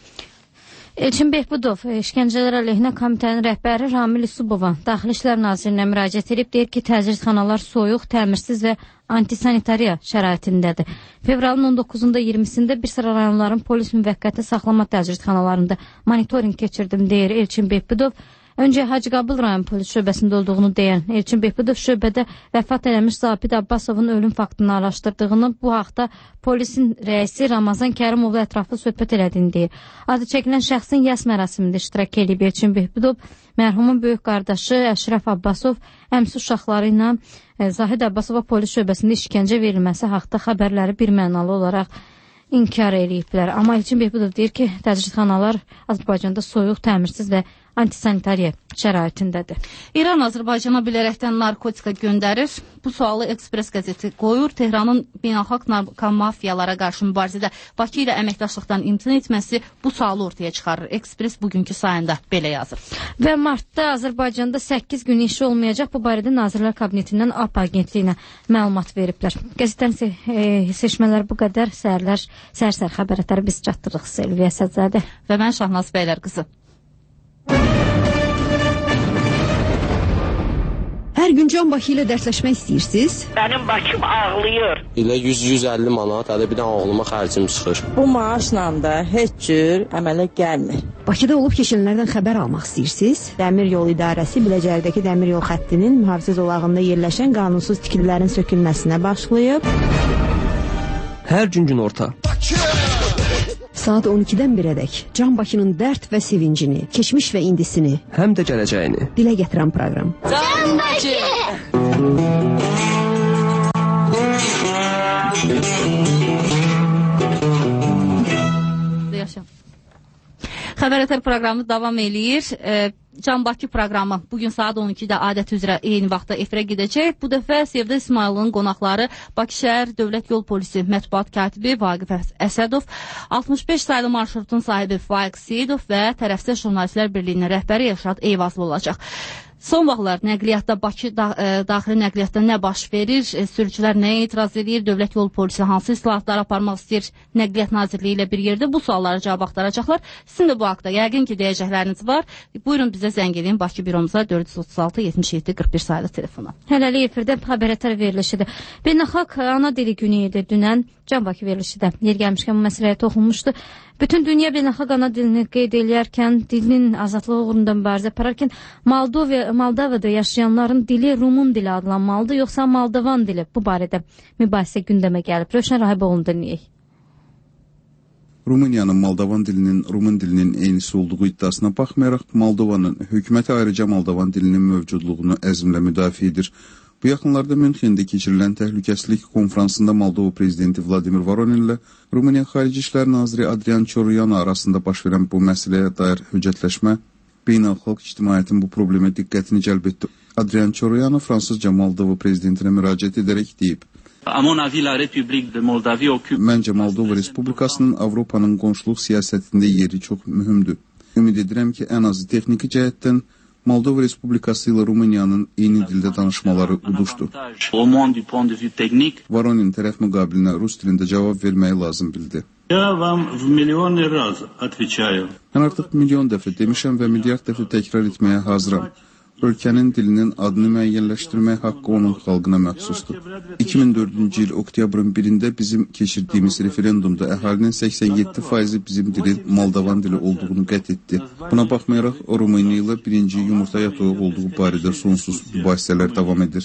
Elçin Behbudov, işgəncələr əleyhinə komitənin rəhbəri Ramil Yusubova Daxili İşlər Nazirinə müraciət edib, deyir ki, təcridxanalar soyuq, təmirsiz və antisanitariya şəraitindədir. Fevralın on doqquzunda iyirmisində bir sıra rayonların polis müvəqqəti saxlama təcridxanalarında monitoring keçirdim, deyir Elçin Behbudov. Öncə Hacıqabul rayon polis şöbəsində olduğunu deyən Elçin Behbudov şöbədə vəfat eləmiş Zabit Abbasovun ölüm faktını araşdırdığını, bu haqda polisin rəisi Ramazan Kərimovla ətraflı söhbət elədiyini deyir. Adı çəkilən şəxsin yas mərasimində iştirak edib Elçin Behbudov, mərhumun böyük qardaşı Əşrəf Abbasov, əmsi uşaqları ilə Zahid Abbasova polis şöbəsində işgəncə verilməsi haqda xəbərləri bir mənalı olaraq inkar eləyiblər. Amma Elçin Behbudov deyir ki, təcridxanalar Azərbaycanda soyuq, təmirsiz və antisanitariya şəraitindədir. İran Azərbaycana bilərəkdən narkotika göndərir. Bu sualı Ekspres qəzeti qoyur. Tehranın beynəlxalq narkomafiyalara qarşı mübarizədə Bakı ilə əməkdaşlıqdan imtina etməsi bu sualı ortaya çıxarır. Ekspres bugünkü sayında belə yazır. Və martda Azərbaycanda səkkiz gün işi olmayacaq. Bu barədə Nazirlər Kabinetindən A P A agentliyinə məlumat veriblər. Qəzetdən se e, seçmələr bu qədər. Səhərlər, səhər-səhər xəbərətləri biz çatdırırıq. Selviyə Səzadə və mən Şahnaz Bəylər qızı. Hər gün Can Bakı ilə dərsləşmək istəyirsiniz? Mənim Bakım ağlayır. İlə yüz yüz əlli manat, hələ bir də ağlıma xərcim çıxır. Bu maaşla da heç cür əmələ gəlmir. Bakıda olub keçənlərdən xəbər almaq istəyirsiniz? Dəmir yol idarəsi Biləcərdəki dəmir yol xəttinin mühafizə zolağında yerləşən qanunsuz tikililərin sökülməsinə başlayıb. Hər gün günorta. Saat on ikidən birədək Can Bakının dərd və sevincini, keçmiş və indisini, həm də gələcəyini dilə gətirən proqram. Can Bakı! Xəbər Ətər proqramı davam eləyir. E, Can Bakı proqramı bugün saat on ikidə adət üzrə eyni vaxtda efirə gedəcək. Bu dəfə Sevda İsmayılın qonaqları Bakı şəhər Dövlət Yol Polisi mətbuat katibi Vaqif Əsədov, altmış beş saylı marşrutun sahibi Faiq Seyidov və tərəfsіз jurnalistlər birliyinin rəhbəri Elşad Eyvazlı olacaq. Son vaxtlar nəqliyyatda Bakı da, e, daxili nəqliyyatda nə baş verir? E, sürücülər nəyə etiraz edir? Dövlət Yol Polisi hansı islahatlar aparmaq istəyir? Nəqliyyat Nazirliyi ilə bir yerdə bu suallara cavab axtaracaqlar. Sizin də bu haqda yəqin ki deyəcəkləriniz var. Buyurun bizə zəng edin Bakı büromuza dörd yüz otuz altı yetmiş yeddi qırx bir sayılı telefona. Hələlik efirdə Xəbər Ətər verilişidir. Beynəlxalq ana dili günü idi dünən. Can Bakı verilişidə yer gəlmişkən bu məsələyə toxunmuşdu. Bütün dünya beynəlxalq ana dilini qeyd edərkən, dilin azadlığı uğrunda mübarizə apararkən Moldova, Moldovada yaşayanların dili Rumun dili adlanmalıdır, yoxsa Moldovan dili? Bu barədə mübahisə gündəmə gəlib. Rövşən Rahiboğlu'nu dinləyək. Rumıniyanın Moldovan dilinin Rumun dilinin eynisi olduğu iddiasına baxmayaraq, Moldovanın hökuməti ayrıca Moldovan dilinin mövcudluğunu əzmlə müdafiə edir. Bu yaxınlarda Münxendə keçirilən təhlükəsizlik konferansında Moldova prezidenti Vladimir Voronin ilə Rumıniya Xarici İşlər Naziri Adrian Çoruyana arasında baş verən bu məsələyə dair höcətləşmə beynəlxalq ictimaiyyətin bu problemə diqqətini cəlb etdi. Adrian Çoruyana Fransızca Moldova prezidentinə müraciət edərək deyib: Məncə Moldova Respublikasının Avropanın qonşuluq siyasətində yeri çox mühümdür. Ümid edirəm ki, ən azı texniki cəhətdən Moldova Respublikası ilə Rumıniyanın eyni dildə danışmaları uduşdu. Voronin tərəf müqabilinə rus dilində cavab verməyi lazım bildi. Mən artıq milyon dəfə demişəm və milyard dəfə təkrar etməyə hazıram. Ölkənin dilinin adını müəyyənləşdirmək haqqı onun xalqına məxsusdur. iki min dördüncü il oktyabrın birində bizim keçirdiyimiz referendumda əhalinin səksən yeddi faizi bizim dilin Moldovan dili olduğunu qət etdi. Buna baxmayaraq, Rumıniya ilə birinci yumurta ya toyuq olduğu barədə sonsuz mübahisələr davam edir.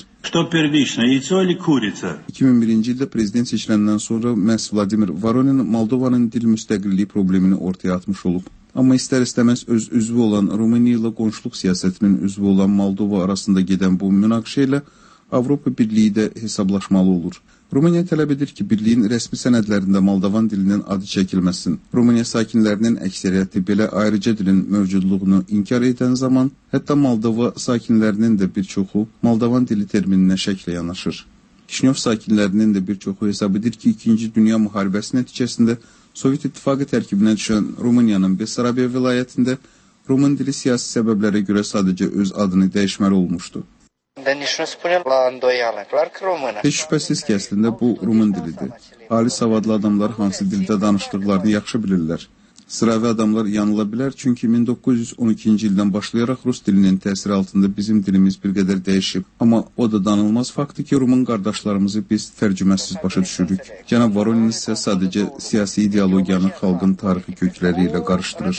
iki min birinci ildə prezident seçiləndən sonra məhz Vladimir Voronin Moldovanın dil müstəqilliyi problemini ortaya atmış olub. Amma istər-istəməz öz üzvü olan Rumıniya ilə qonşuluq siyasətinin üzvü olan Moldova arasında gedən bu münaqişə ilə Avropa Birliyi də hesablaşmalı olur. Rumıniya tələb edir ki, birliyin rəsmi sənədlərində Moldovan dilinin adı çəkilməsin. Rumıniya sakinlərinin əksəriyyəti belə ayrıca dilin mövcudluğunu inkar edən zaman, hətta Moldova sakinlərinin də bir çoxu Moldovan dili termininə şəklə yanaşır. Kişinyov sakinlərinin də bir çoxu hesab edir ki, İkinci Dünya müharibəsi nəticəsində Sovet İttifaqı tərkibinə düşən Rumıniyanın Besarabiya vilayətində Rumun dili siyasi səbəblərə görə sadəcə öz adını dəyişməli olmuşdu. Heç şübhəsiz ki, əslində bu Rumun dilidir. Ali savadlı adamlar hansı dildə danışdıqlarını yaxşı bilirlər. Sıravi adamlar yanıla bilər, çünki min doqquz yüz on ikinci ildən başlayaraq Rus dilinin təsiri altında bizim dilimiz bir qədər dəyişib. Amma o da danılmaz faktdır ki, Rumun qardaşlarımızı biz tərcüməsiz başa düşürük. Cənab Voronin isə sadəcə siyasi ideologiyanı xalqın tarixi kökləri ilə qarışdırır.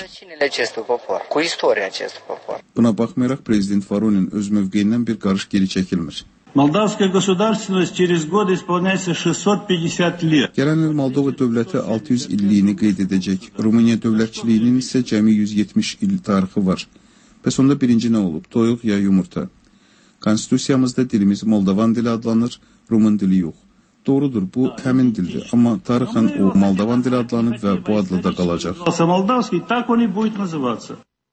Buna baxmayaraq, Prezident Voronin öz mövqeyindən bir qarış geri çəkilmir. Молдавская государственность через годы исполняется шестьсот пятьдесят лет. Gələn il Moldova dövləti altı yüz illiyini qeyd edəcək. Rumıniya dövlətçiliyinin isə cəmi yüz yetmiş il tarixi var. Bəs onda birinci nə olub? Toyuq ya yumurta? Konstitusiyamızda dilimiz Moldovan dili adlanır, Rumun dili yox. Doğrudur, bu həmin dildir. Amma tarixən o Moldovan dili adlanıb və bu adla da qalacaq. Молдавский, так он и будет называться.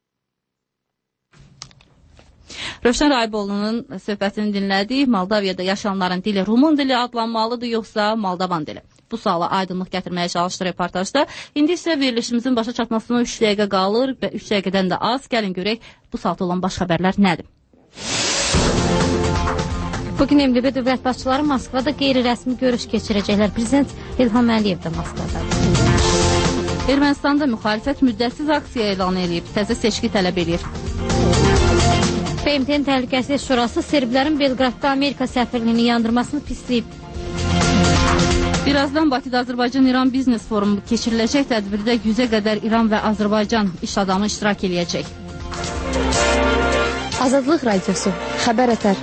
Rövşən Raybolunun söhbətini dinlədik. Moldaviyada yaşayanların dili Rumun dili adlanmalıdır, yoxsa Moldovan dili? Bu suala aydınlıq gətirməyə çalışdı reportajda. İndi isə verilişimizin başa çatmasına üç dəqiqə qalır və üç dəqiqədən də az. Gəlin görək, bu saatda olan baş xəbərlər nədir? Bugün M D B dövlət başçıları Moskvada qeyri-rəsmi görüş keçirəcəklər. Prezident İlham Əliyev də Moskvadadır. Ermənistanda müxalifət müddətsiz aksiya elan edib, təzə seçki tələb edir. B M T-nin Təhlükəsizlik Şurası serblərin Belqradda Amerika səfirliyini yandırmasını pisləyib. Birazdan Bakıda Azərbaycan-İran Biznes Forumu keçiriləcək tədbirdə yüzə qədər İran və Azərbaycan iş adamı iştirak edəcək. Azadlıq Radiosu, xəbər ətər.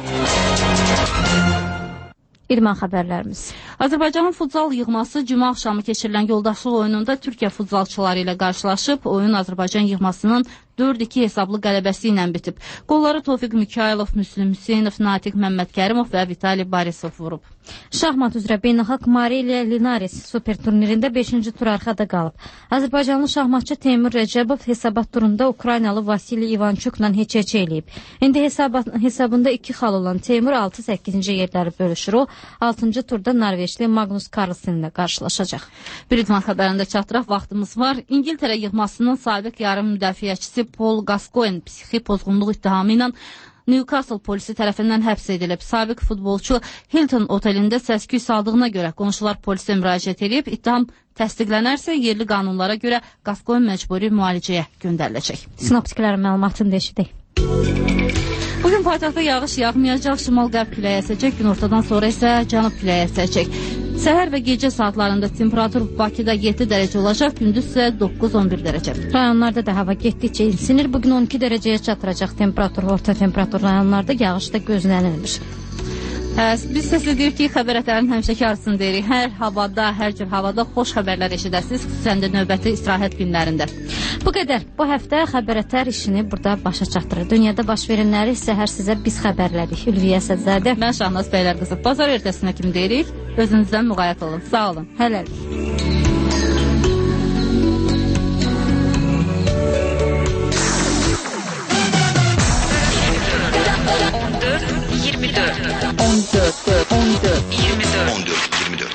İlman xəbərlərimiz. Azərbaycanın futsal yığması cümə axşamı keçirilən yoldaşlıq oyununda Türkiyə futsalçıları ilə qarşılaşıb. Oyun Azərbaycan yığmasının dörd iki hesablı qələbəsi ilə bitib. Qolları Tofiq Mikailov, Müslüm Hüseynov, Natiq Məmmədkərimov və Vitali Barisov vurub. Şahmat üzrə beynəlxalq Marilia Linares super turnirində beşinci tur arxada qalıb. Azərbaycanlı şahmatçı Teymur Rəcəbov hesabat turunda Ukraynalı Vasili Ivançukla heç-heç eləyib. İndi hesabat, hesabında iki xal olan Teymur altı səkkizinci yerləri bölüşür. O, altıncı turda Norveçli Magnus Carlsen ilə qarşılaşacaq. Bir idman xəbərində çatıraq, vaxtımız var. İngiltərə yığmasının sabiq yarım müdafiəçisi Paul Gascoigne psixi pozğunluq ittihamı ilə Newcastle polisi tərəfindən həbs edilib. Sabiq futbolçu Hilton otelində səs-küy saldığına görə qonşular polisə müraciət edib. İttiham təsdiqlənərsə yerli qanunlara görə Gascoigne məcburi müalicəyə göndəriləcək. Sinoptiklərin məlumatını deşidik. Bugün paytaxtda yağış yağmayacaq, şimal-qərb küləyi əsəcək, günortadan sonra isə cənub küləyi əsəcək. Səhər və gecə saatlarında temperatur Bakıda yeddi dərəcə olacaq, gündüz isə doqquz on bir dərəcə. Rayonlarda da hava getdikcə insinir, bugün on iki dərəcəyə çatıracaq temperatur, orta temperatur rayonlarda yağış da gözlənilmir. Hə, biz sizə deyirik ki, xəbər ətərin həmişəkarsın deyirik. Hər havada, hər cür havada xoş xəbərlər eşidəsiniz, xüsusən də növbəti istirahət günlərində. Bu qədər. Bu həftə xəbər ətər işini burada başa çatdırır. Dünyada baş verənləri səhər sizə biz xəbərlədik. Ülviyə Səzadə. Mən Şahnaz Bəylər qızı. Bazar ertəsinə kimi deyirik. Özünüzdən müğayət olun. Sağ olun. Hələlik. iyirmi dörd on dörd on dörd iyirmi dörd on dörd iyirmi dörd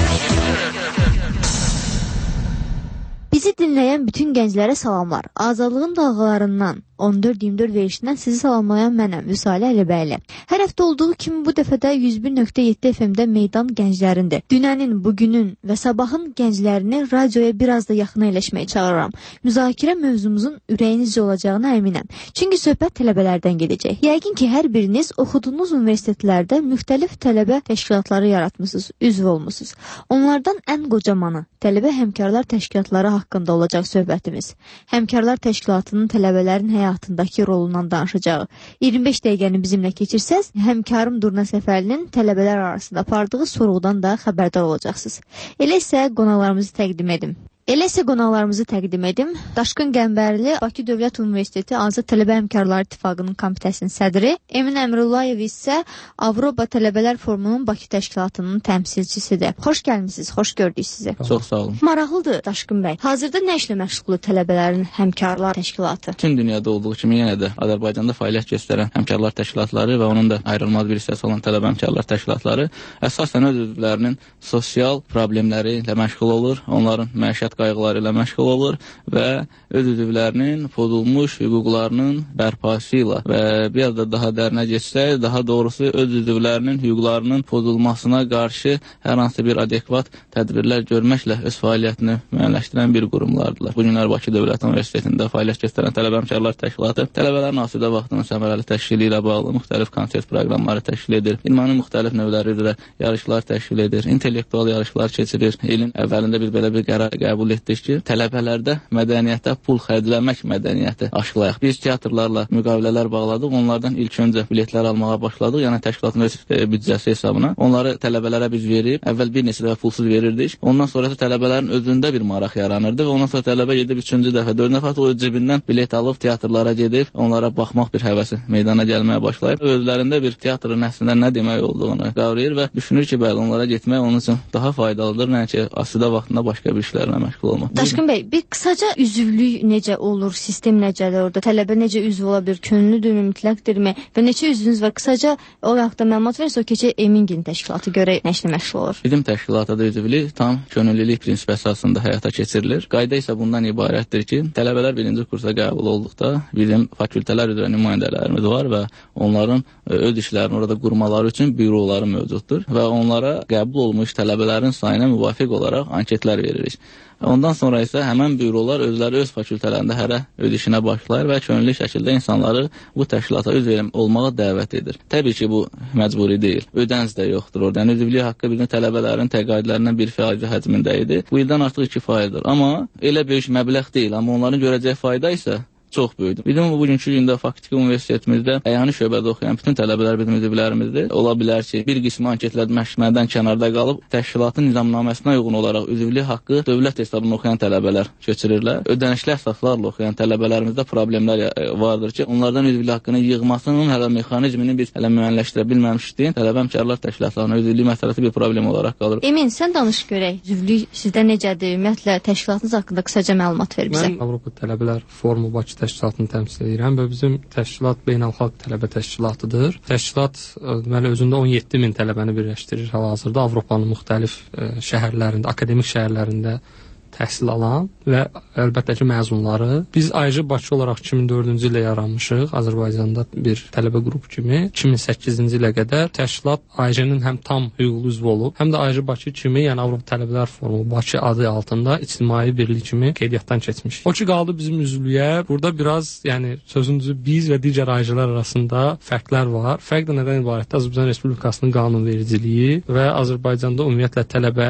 Bizi dinləyən bütün gənclərə salamlar. Azadlığın dalğalarından on dörd iyirmi dörd verişindən sizi salamlayan mənəm, Vüsalə Əlibəyli. Hər həftə olduğu kimi bu dəfə də yüz bir nöqtə yeddi F M-də meydan gənclərindir. Dünənin, bugünün və sabahın gənclərini radioya biraz da yaxın əyləşməyə çağırıram. Müzakirə mövzumuzun ürəyinizcə olacağına əminəm. Çünki söhbət tələbələrdən gedəcək. Yəqin ki, hər biriniz oxuduğunuz universitetlərdə müxtəlif tələbə təşkilatları yaratmısınız, üzv olmusunuz. Onlardan ən qocamanı tələbə həmkarlar təşkilatları haqqında olacaq söhbətimiz. Həmkarlar təşkilatının tələbələrin həyatındakı rolundan danışacağıq. iyirmi beş dəqiqəni bizimlə keçirsəz, həmkarım Durna Səfərlinin tələbələr arasında apardığı sorğudan da xəbərdar olacaqsınız. Elə isə qonaqlarımızı təqdim edim. Elə isə qonaqlarımızı təqdim edim. Daşqın Qəmbərli, Bakı Dövlət Universiteti Azad Tələbə Həmkarları İttifaqının komitəsinin sədri, Emin Əmrullayev isə Avropa Tələbələr Forumunun Bakı təşkilatının təmsilçisidir. Xoş gəlmisiniz, xoş gördük sizi. Çox sağ olun. Maraqlıdır Daşqın bəy. Hazırda nə işlə məşğuldur tələbələrin həmkarlar təşkilatı? Bütün dünyada olduğu kimi yenə də Azərbaycanda fəaliyyət göstərən həmkarlar təşkilatları və onun da ayrılmaz bir hissəsi olan tələbə həmkarlar təşkilatları əsasən öz üzvlərinin sosial problemləri ilə məşğul olur, onların məişət qayğıları ilə məşğul olur və öz üzvlərinin pozulmuş hüquqlarının bərpası ilə və bir də daha dərinə geçsək, daha doğrusu öz üzvlərinin hüquqlarının pozulmasına qarşı hər hansı bir adekvat tədbirlər görməklə öz fəaliyyətini müəyyənləşdirən bir qurumlardılar. Bu günlər Bakı Dövlət Universitetində fəaliyyət göstərən tələbə həmkarlar təşkilatı tələbələrin asudə vaxtının səmərəli təşkili ilə bağlı müxtəlif konsert proqramları təşkil edir. İlmanın müxtəlif növləri üzrə yarışlar təşkil edir, intellektual yarışlar keçirir. İlin əvvəlində biz belə bir qərar qəbul etdik ki, tələbələrdə mədəniyyətə pul xərcləmək mədəniyyəti aşılayaq. Biz teatrlarla müqavilələr bağladıq, onlardan ilk öncə biletlər almağa başladıq, yəni təşkilatın öz e, büdcəsi hesabına. Onları tələbələrə biz verib, əvvəl bir neçə dəfə pulsuz verirdik. Ondan sonra tələbələrin özündə bir maraq yaranırdı və ondan sonra tələbə gedib üçüncü dəfə, dördüncü dəfə o cibindən bilet alıb teatrlara gedib, onlara baxmaq bir həvəsi meydana gəlməyə başlayır. Özlərində bir teatrın əslində nə demək olduğunu qavrayır və düşünür ki, bəli, onlara getmək onun üçün daha faydalıdır, nəinki asudə vaxtında başqa bir işlərlə məşğul olmaq. Daşqın bəy, bir qısaca üzvlük necə olur, sistem necədir orada, tələbə necə üzv ola bilir, könüllüdürmü, mütləqdirmi və neçə üzvünüz var? Qısaca o haqda məlumat verirsə, o keçə Emingin təşkilatı görə nə işlə məşğul olur? Bizim təşkilatda üzvlük tam könüllülük prinsipi əsasında həyata keçirilir. Qayda isə bundan ibarətdir ki, tələbələr birinci kursa qəbul olduqda bizim fakültələr üzrə nümayəndələrimiz var və onların öz işlərini orada qurmaları üçün büroları mövcuddur və onlara qəbul olmuş tələbələrin sayına müvafiq olaraq anketlər veririk. Ondan sonra isə həmən bürolar özləri öz fakültələrində hərə öz işinə başlayır və könüllü şəkildə insanları bu təşkilata üzv olmağa dəvət edir. Təbii ki, bu məcburi deyil. Ödənic də yoxdur orada. Yəni, üzvlük haqqı bizim tələbələrin təqaüdlərindən bir faiz həcmində idi. Bu ildən artıq iki faizdir. Amma elə böyük məbləğ deyil. Amma onların görəcəyi fayda isə çox böyükdür. Bizim bugünkü gündə faktiki universitetimizdə əyani şöbədə oxuyan bütün tələbələr bizim üzvlərimizdir. Ola bilər ki, bir qismi anketləşmədən kənarda qalıb təşkilatın nizamnaməsinə uyğun olaraq üzvlük haqqı dövlət hesabına oxuyan tələbələr köçürürlər. Ödənişli əsaslarla oxuyan tələbələrimizdə problemlər vardır ki, onlardan üzvlük haqqını yığmasının hələ mexanizmini biz hələ müəyyənləşdirə bilməmişdik. Tələbə həmkarlar təşkilatlarına üzvlük məsələsi bir problem olaraq qalır. Emin, sən danış görək. Üzvlük sizdə necədir? Ümumiyyətlə təşkilatınız haqqında qısaca məlumat ver bizə. Mən Avropa Tələbələr Forumu Bakı təşkilatını təmsil edirəm və bizim təşkilat beynəlxalq tələbə təşkilatıdır. Təşkilat deməli özündə on yeddi min tələbəni birləşdirir hal-hazırda Avropanın müxtəlif ə, şəhərlərində, akademik şəhərlərində təhsil alan və əlbəttə ki, məzunları. Biz A Y J Bakı olaraq iki min dördüncü ildə yaranmışıq, Azərbaycanda bir tələbə qrupu kimi. iki min səkkizinci ilə qədər təşkilat A Y J-nin həm tam hüquqlu üzvü olub, həm də A Y J Bakı kimi, yəni Avropa Tələbələr Forumu Bakı adı altında ictimai birlik kimi qeydiyyatdan keçmiş. O ki, qaldı bizim üzvlüyə. Burada biraz, yəni sözün düzü biz və digər A Y J-lər arasında fərqlər var. Fərq də nədən ibarətdir? Azərbaycan Respublikasının qanunvericiliyi və Azərbaycanda ümumiyyətlə tələbə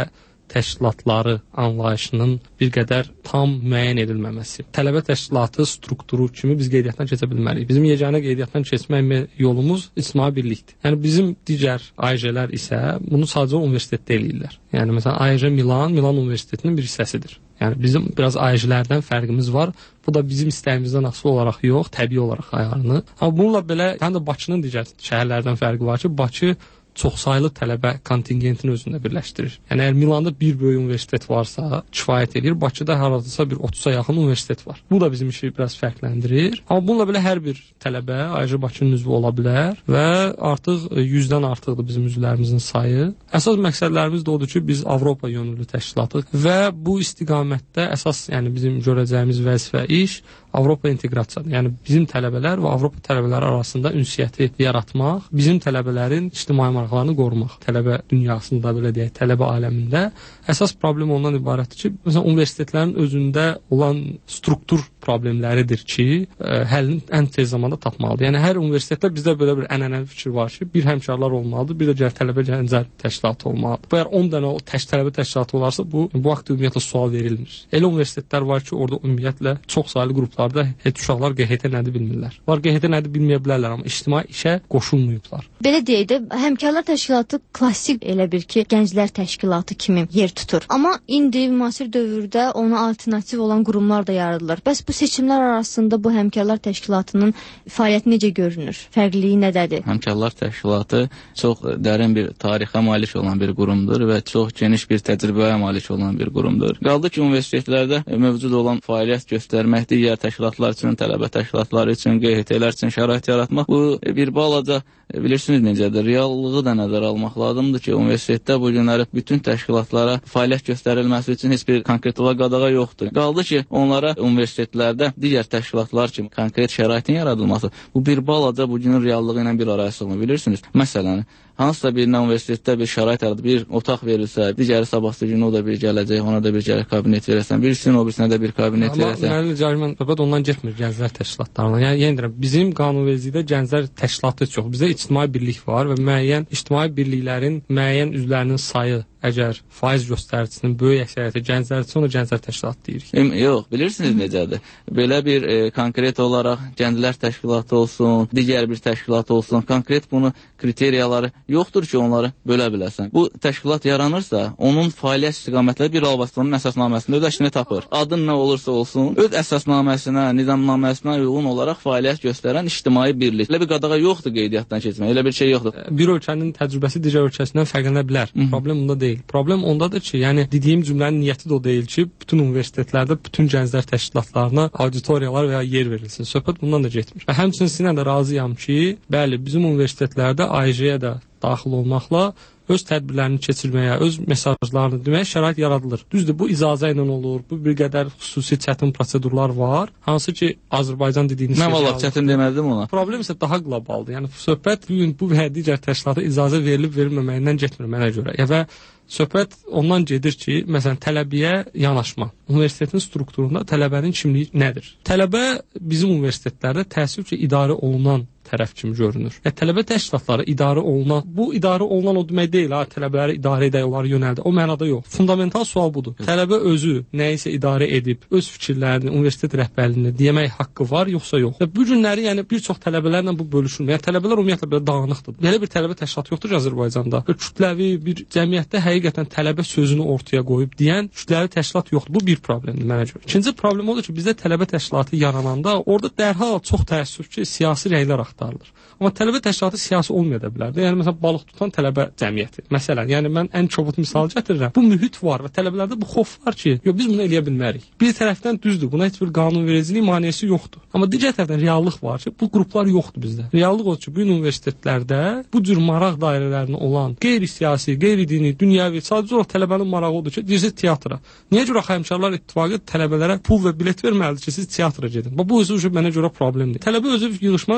təşkilatları anlayışının bir qədər tam müəyyən edilməməsi. Tələbə təşkilatı strukturu kimi biz qeydiyyatdan keçə bilmərik. Bizim yeganə qeydiyyatdan keçmək yolumuz ictimai birlikdir. Yəni bizim digər A Y J-lər isə bunu sadəcə universitetdə eləyirlər. Yəni məsələn A Y J Milan, Milan Universitetinin bir hissəsidir. Yəni bizim biraz A Y J-lərdən fərqimiz var. Bu da bizim istəyimizdən asılı olaraq yox, təbii olaraq ayarını. Amma bununla belə, həm də Bakının digər şəhərlərdən fərqi var ki, Bakı çoxsaylı tələbə kontingentini özündə birləşdirir. Yəni əgər Milanda bir böyük universitet varsa, kifayət edir. Bakıda hardasa bir otuza yaxın universitet var. Bu da bizim işi biraz fərqləndirir. Amma bununla belə hər bir tələbə A Y J Bakının üzvü ola bilər və artıq yüzdən artıqdır bizim üzvlərimizin sayı. Əsas məqsədlərimiz də odur ki, biz Avropa yönümlü təşkilatıq və bu istiqamətdə əsas, yəni bizim görəcəyimiz vəzifə iş Avropa inteqrasiyasıdır. Yəni bizim tələbələr və Avropa tələbələri arasında ünsiyyəti yaratmaq, bizim tələbələrin ictimai maraqlarını qorumaq. Tələbə dünyasında, belə deyək, tələbə aləmində əsas problem ondan ibarətdir ki, məsələn, universitetlərin özündə olan struktur problemləridir ki, ə, həllini ən tez zamanda tapmalıdır. Yəni hər universitetdə bizdə belə bir ənənəvi fikir var ki, bir həmkarlar olmalıdır, bir də gəl tələbə gənclər təşkilatı olmalıdır. Bu əgər on dənə o təş tələbə təşkilatı olarsa, bu bu vaxt ümumiyyətlə sual verilmir. Elə universitetlər var ki, orada ümumiyyətlə çox saylı qruplarda heç uşaqlar G H T nədir bilmirlər. Var G H T nədir bilməyə bilərlər, amma ictimai işə qoşulmayıblar. Belə deyək də, həmkarlar təşkilatı klassik elə bir ki, gənclər təşkilatı kimi yer tutur. Amma indi müasir dövrdə ona alternativ olan qurumlar da yaradılır. Bəs bu seçimlər arasında bu həmkarlar təşkilatının fəaliyyəti necə görünür? Fərqliliyi nədədir? Həmkarlar təşkilatı çox dərin bir tarixə malik olan bir qurumdur və çox geniş bir təcrübəyə malik olan bir qurumdur. Qaldı ki, universitetlərdə mövcud olan fəaliyyət göstərmək, digər təşkilatlar üçün, tələbə təşkilatları üçün, G H T-lər üçün şərait yaratmaq, bu bir balaca bilirsiniz necədir, reallığı da nəzərə almaq lazımdır ki, universitetdə bu günləri bütün təşkilatlara fəaliyyət göstərilməsi üçün heç bir konkretliyə qadağa yoxdur. Qaldı ki, onlara universitetlərdə digər təşkilatlar kimi konkret şəraitin yaradılması, bu bir balaca bu günün reallığı ilə bir arası olma, bilirsiniz. Məsələn, hansısa birinə universitetdə bir şərait yaradıb, bir otaq verilsə, digəri sabahsı günü o da bir gələcək, ona da bir gələk kabinet verəsən, birisinin o birisinə də bir kabinet verəsən. Amma mənə cərimən söhbət ondan getmir gənclər təşkilatlarına. Yəni, yenə deyirəm, bizim qanunvericilikdə gənclər təşkilatı çox. Bizdə ictimai birlik var və müəyyən ictimai birliklərin müəyyən üzvlərinin sayı əgər faiz göstəricisinin böyük əksəriyyəti gənclərdirsə, ona gənclər təşkilatı deyirik. E, yox, bilirsiniz necədir? Belə bir e, konkret olaraq gənclər təşkilatı olsun, digər bir təşkilat olsun, konkret bunu kriteriyaları yoxdur ki, onları bölə biləsən. Bu təşkilat yaranırsa, onun fəaliyyət istiqamətləri bir Albastanın əsasnaməsində öz əksini tapır. Adın nə olursa olsun, öz əsasnaməsinə, nizamnaməsinə uyğun olaraq fəaliyyət göstərən ictimai birlik. Elə bir qadağa yoxdur qeydiyyatdan keçmək, elə bir şey yoxdur. Bir ölkənin təcrübəsi digər ölkəsindən fərqlənə bilər. Hı -hı. Problem bunda deyil. Problem ondadır ki, yəni dediyim cümlənin niyyəti də o deyil ki, bütün universitetlərdə bütün gənclər təşkilatlarına auditoriyalar və ya yer verilsin. Söhbət bundan da getmir. Və həmçinin sizinlə də razıyam ki, bəli, bizim universitetlərdə A Y J-yə də daxil olmaqla öz tədbirlərini keçirməyə, öz mesajlarını deməyə şərait yaradılır. Düzdür, bu icazə ilə olur, bu bir qədər xüsusi çətin prosedurlar var, hansı ki, Azərbaycan dediyiniz şey. Mən valla çətin demədim ona. Problem isə daha qlobaldır. Yəni söhbət bu gün bu və digər təşkilata icazə verilib verilməməyindən getmir mənə görə. Ya və söhbət ondan gedir ki, məsələn, tələbəyə yanaşma. Universitetin strukturunda tələbənin kimliyi nədir? Tələbə bizim universitetlərdə təəssüf ki, idarə olunan tərəf kimi görünür. Yəni, tələbə təşkilatları idarə olunan, bu idarə olunan o demək deyil, ha, tələbələri idarə edək, onları yönəldir. O mənada yox. Fundamental sual budur. Tələbə özü nəyisə idarə edib, öz fikirlərini universitet rəhbərliyinə demək haqqı var, yoxsa yox. Və bu günləri yəni bir çox tələbələrlə bu bölüşülmür. Yəni tələbələr ümumiyyətlə belə dağınıqdır. Belə bir tələbə təşkilatı yoxdur ki, Azərbaycanda. Bir kütləvi bir cəmiyyətdə həqiqətən tələbə sözünü ortaya qoyub deyən kütləvi təşkilat yoxdur. Bu bir problemdir mənə görə. İkinci problem odur ki, bizdə tələbə təşkilatı yarananda orada dərhal çox təəssüf ki, siyasi rəylər axtarılır. Amma tələbə təşkilatı siyasi olmaya da bilər. Yəni məsələn balıq tutan tələbə cəmiyyəti. Məsələn, yəni mən ən kobud misal gətirirəm. Bu mühit var və tələbələrdə bu xof var ki, yox biz bunu eləyə bilmərik. Bir tərəfdən düzdür, buna heç bir qanunvericilik maneəsi yoxdur. Amma digər tərəfdən reallıq var ki, bu qruplar yoxdur bizdə. Reallıq odur ki, bu universitetlərdə bu cür maraq dairələrində olan qeyri-siyasi, qeyri-dini, dünyəvi, sadəcə olaraq tələbənin marağı odur ki, siz teatra. Niyə görə Həmkarlar İttifaqı tələbələrə pul və bilet verməlidir ki, siz teatra gedin? Bu özü mənə görə problemdir. Tələbə özü yığışmalıdır ki, bizim teatr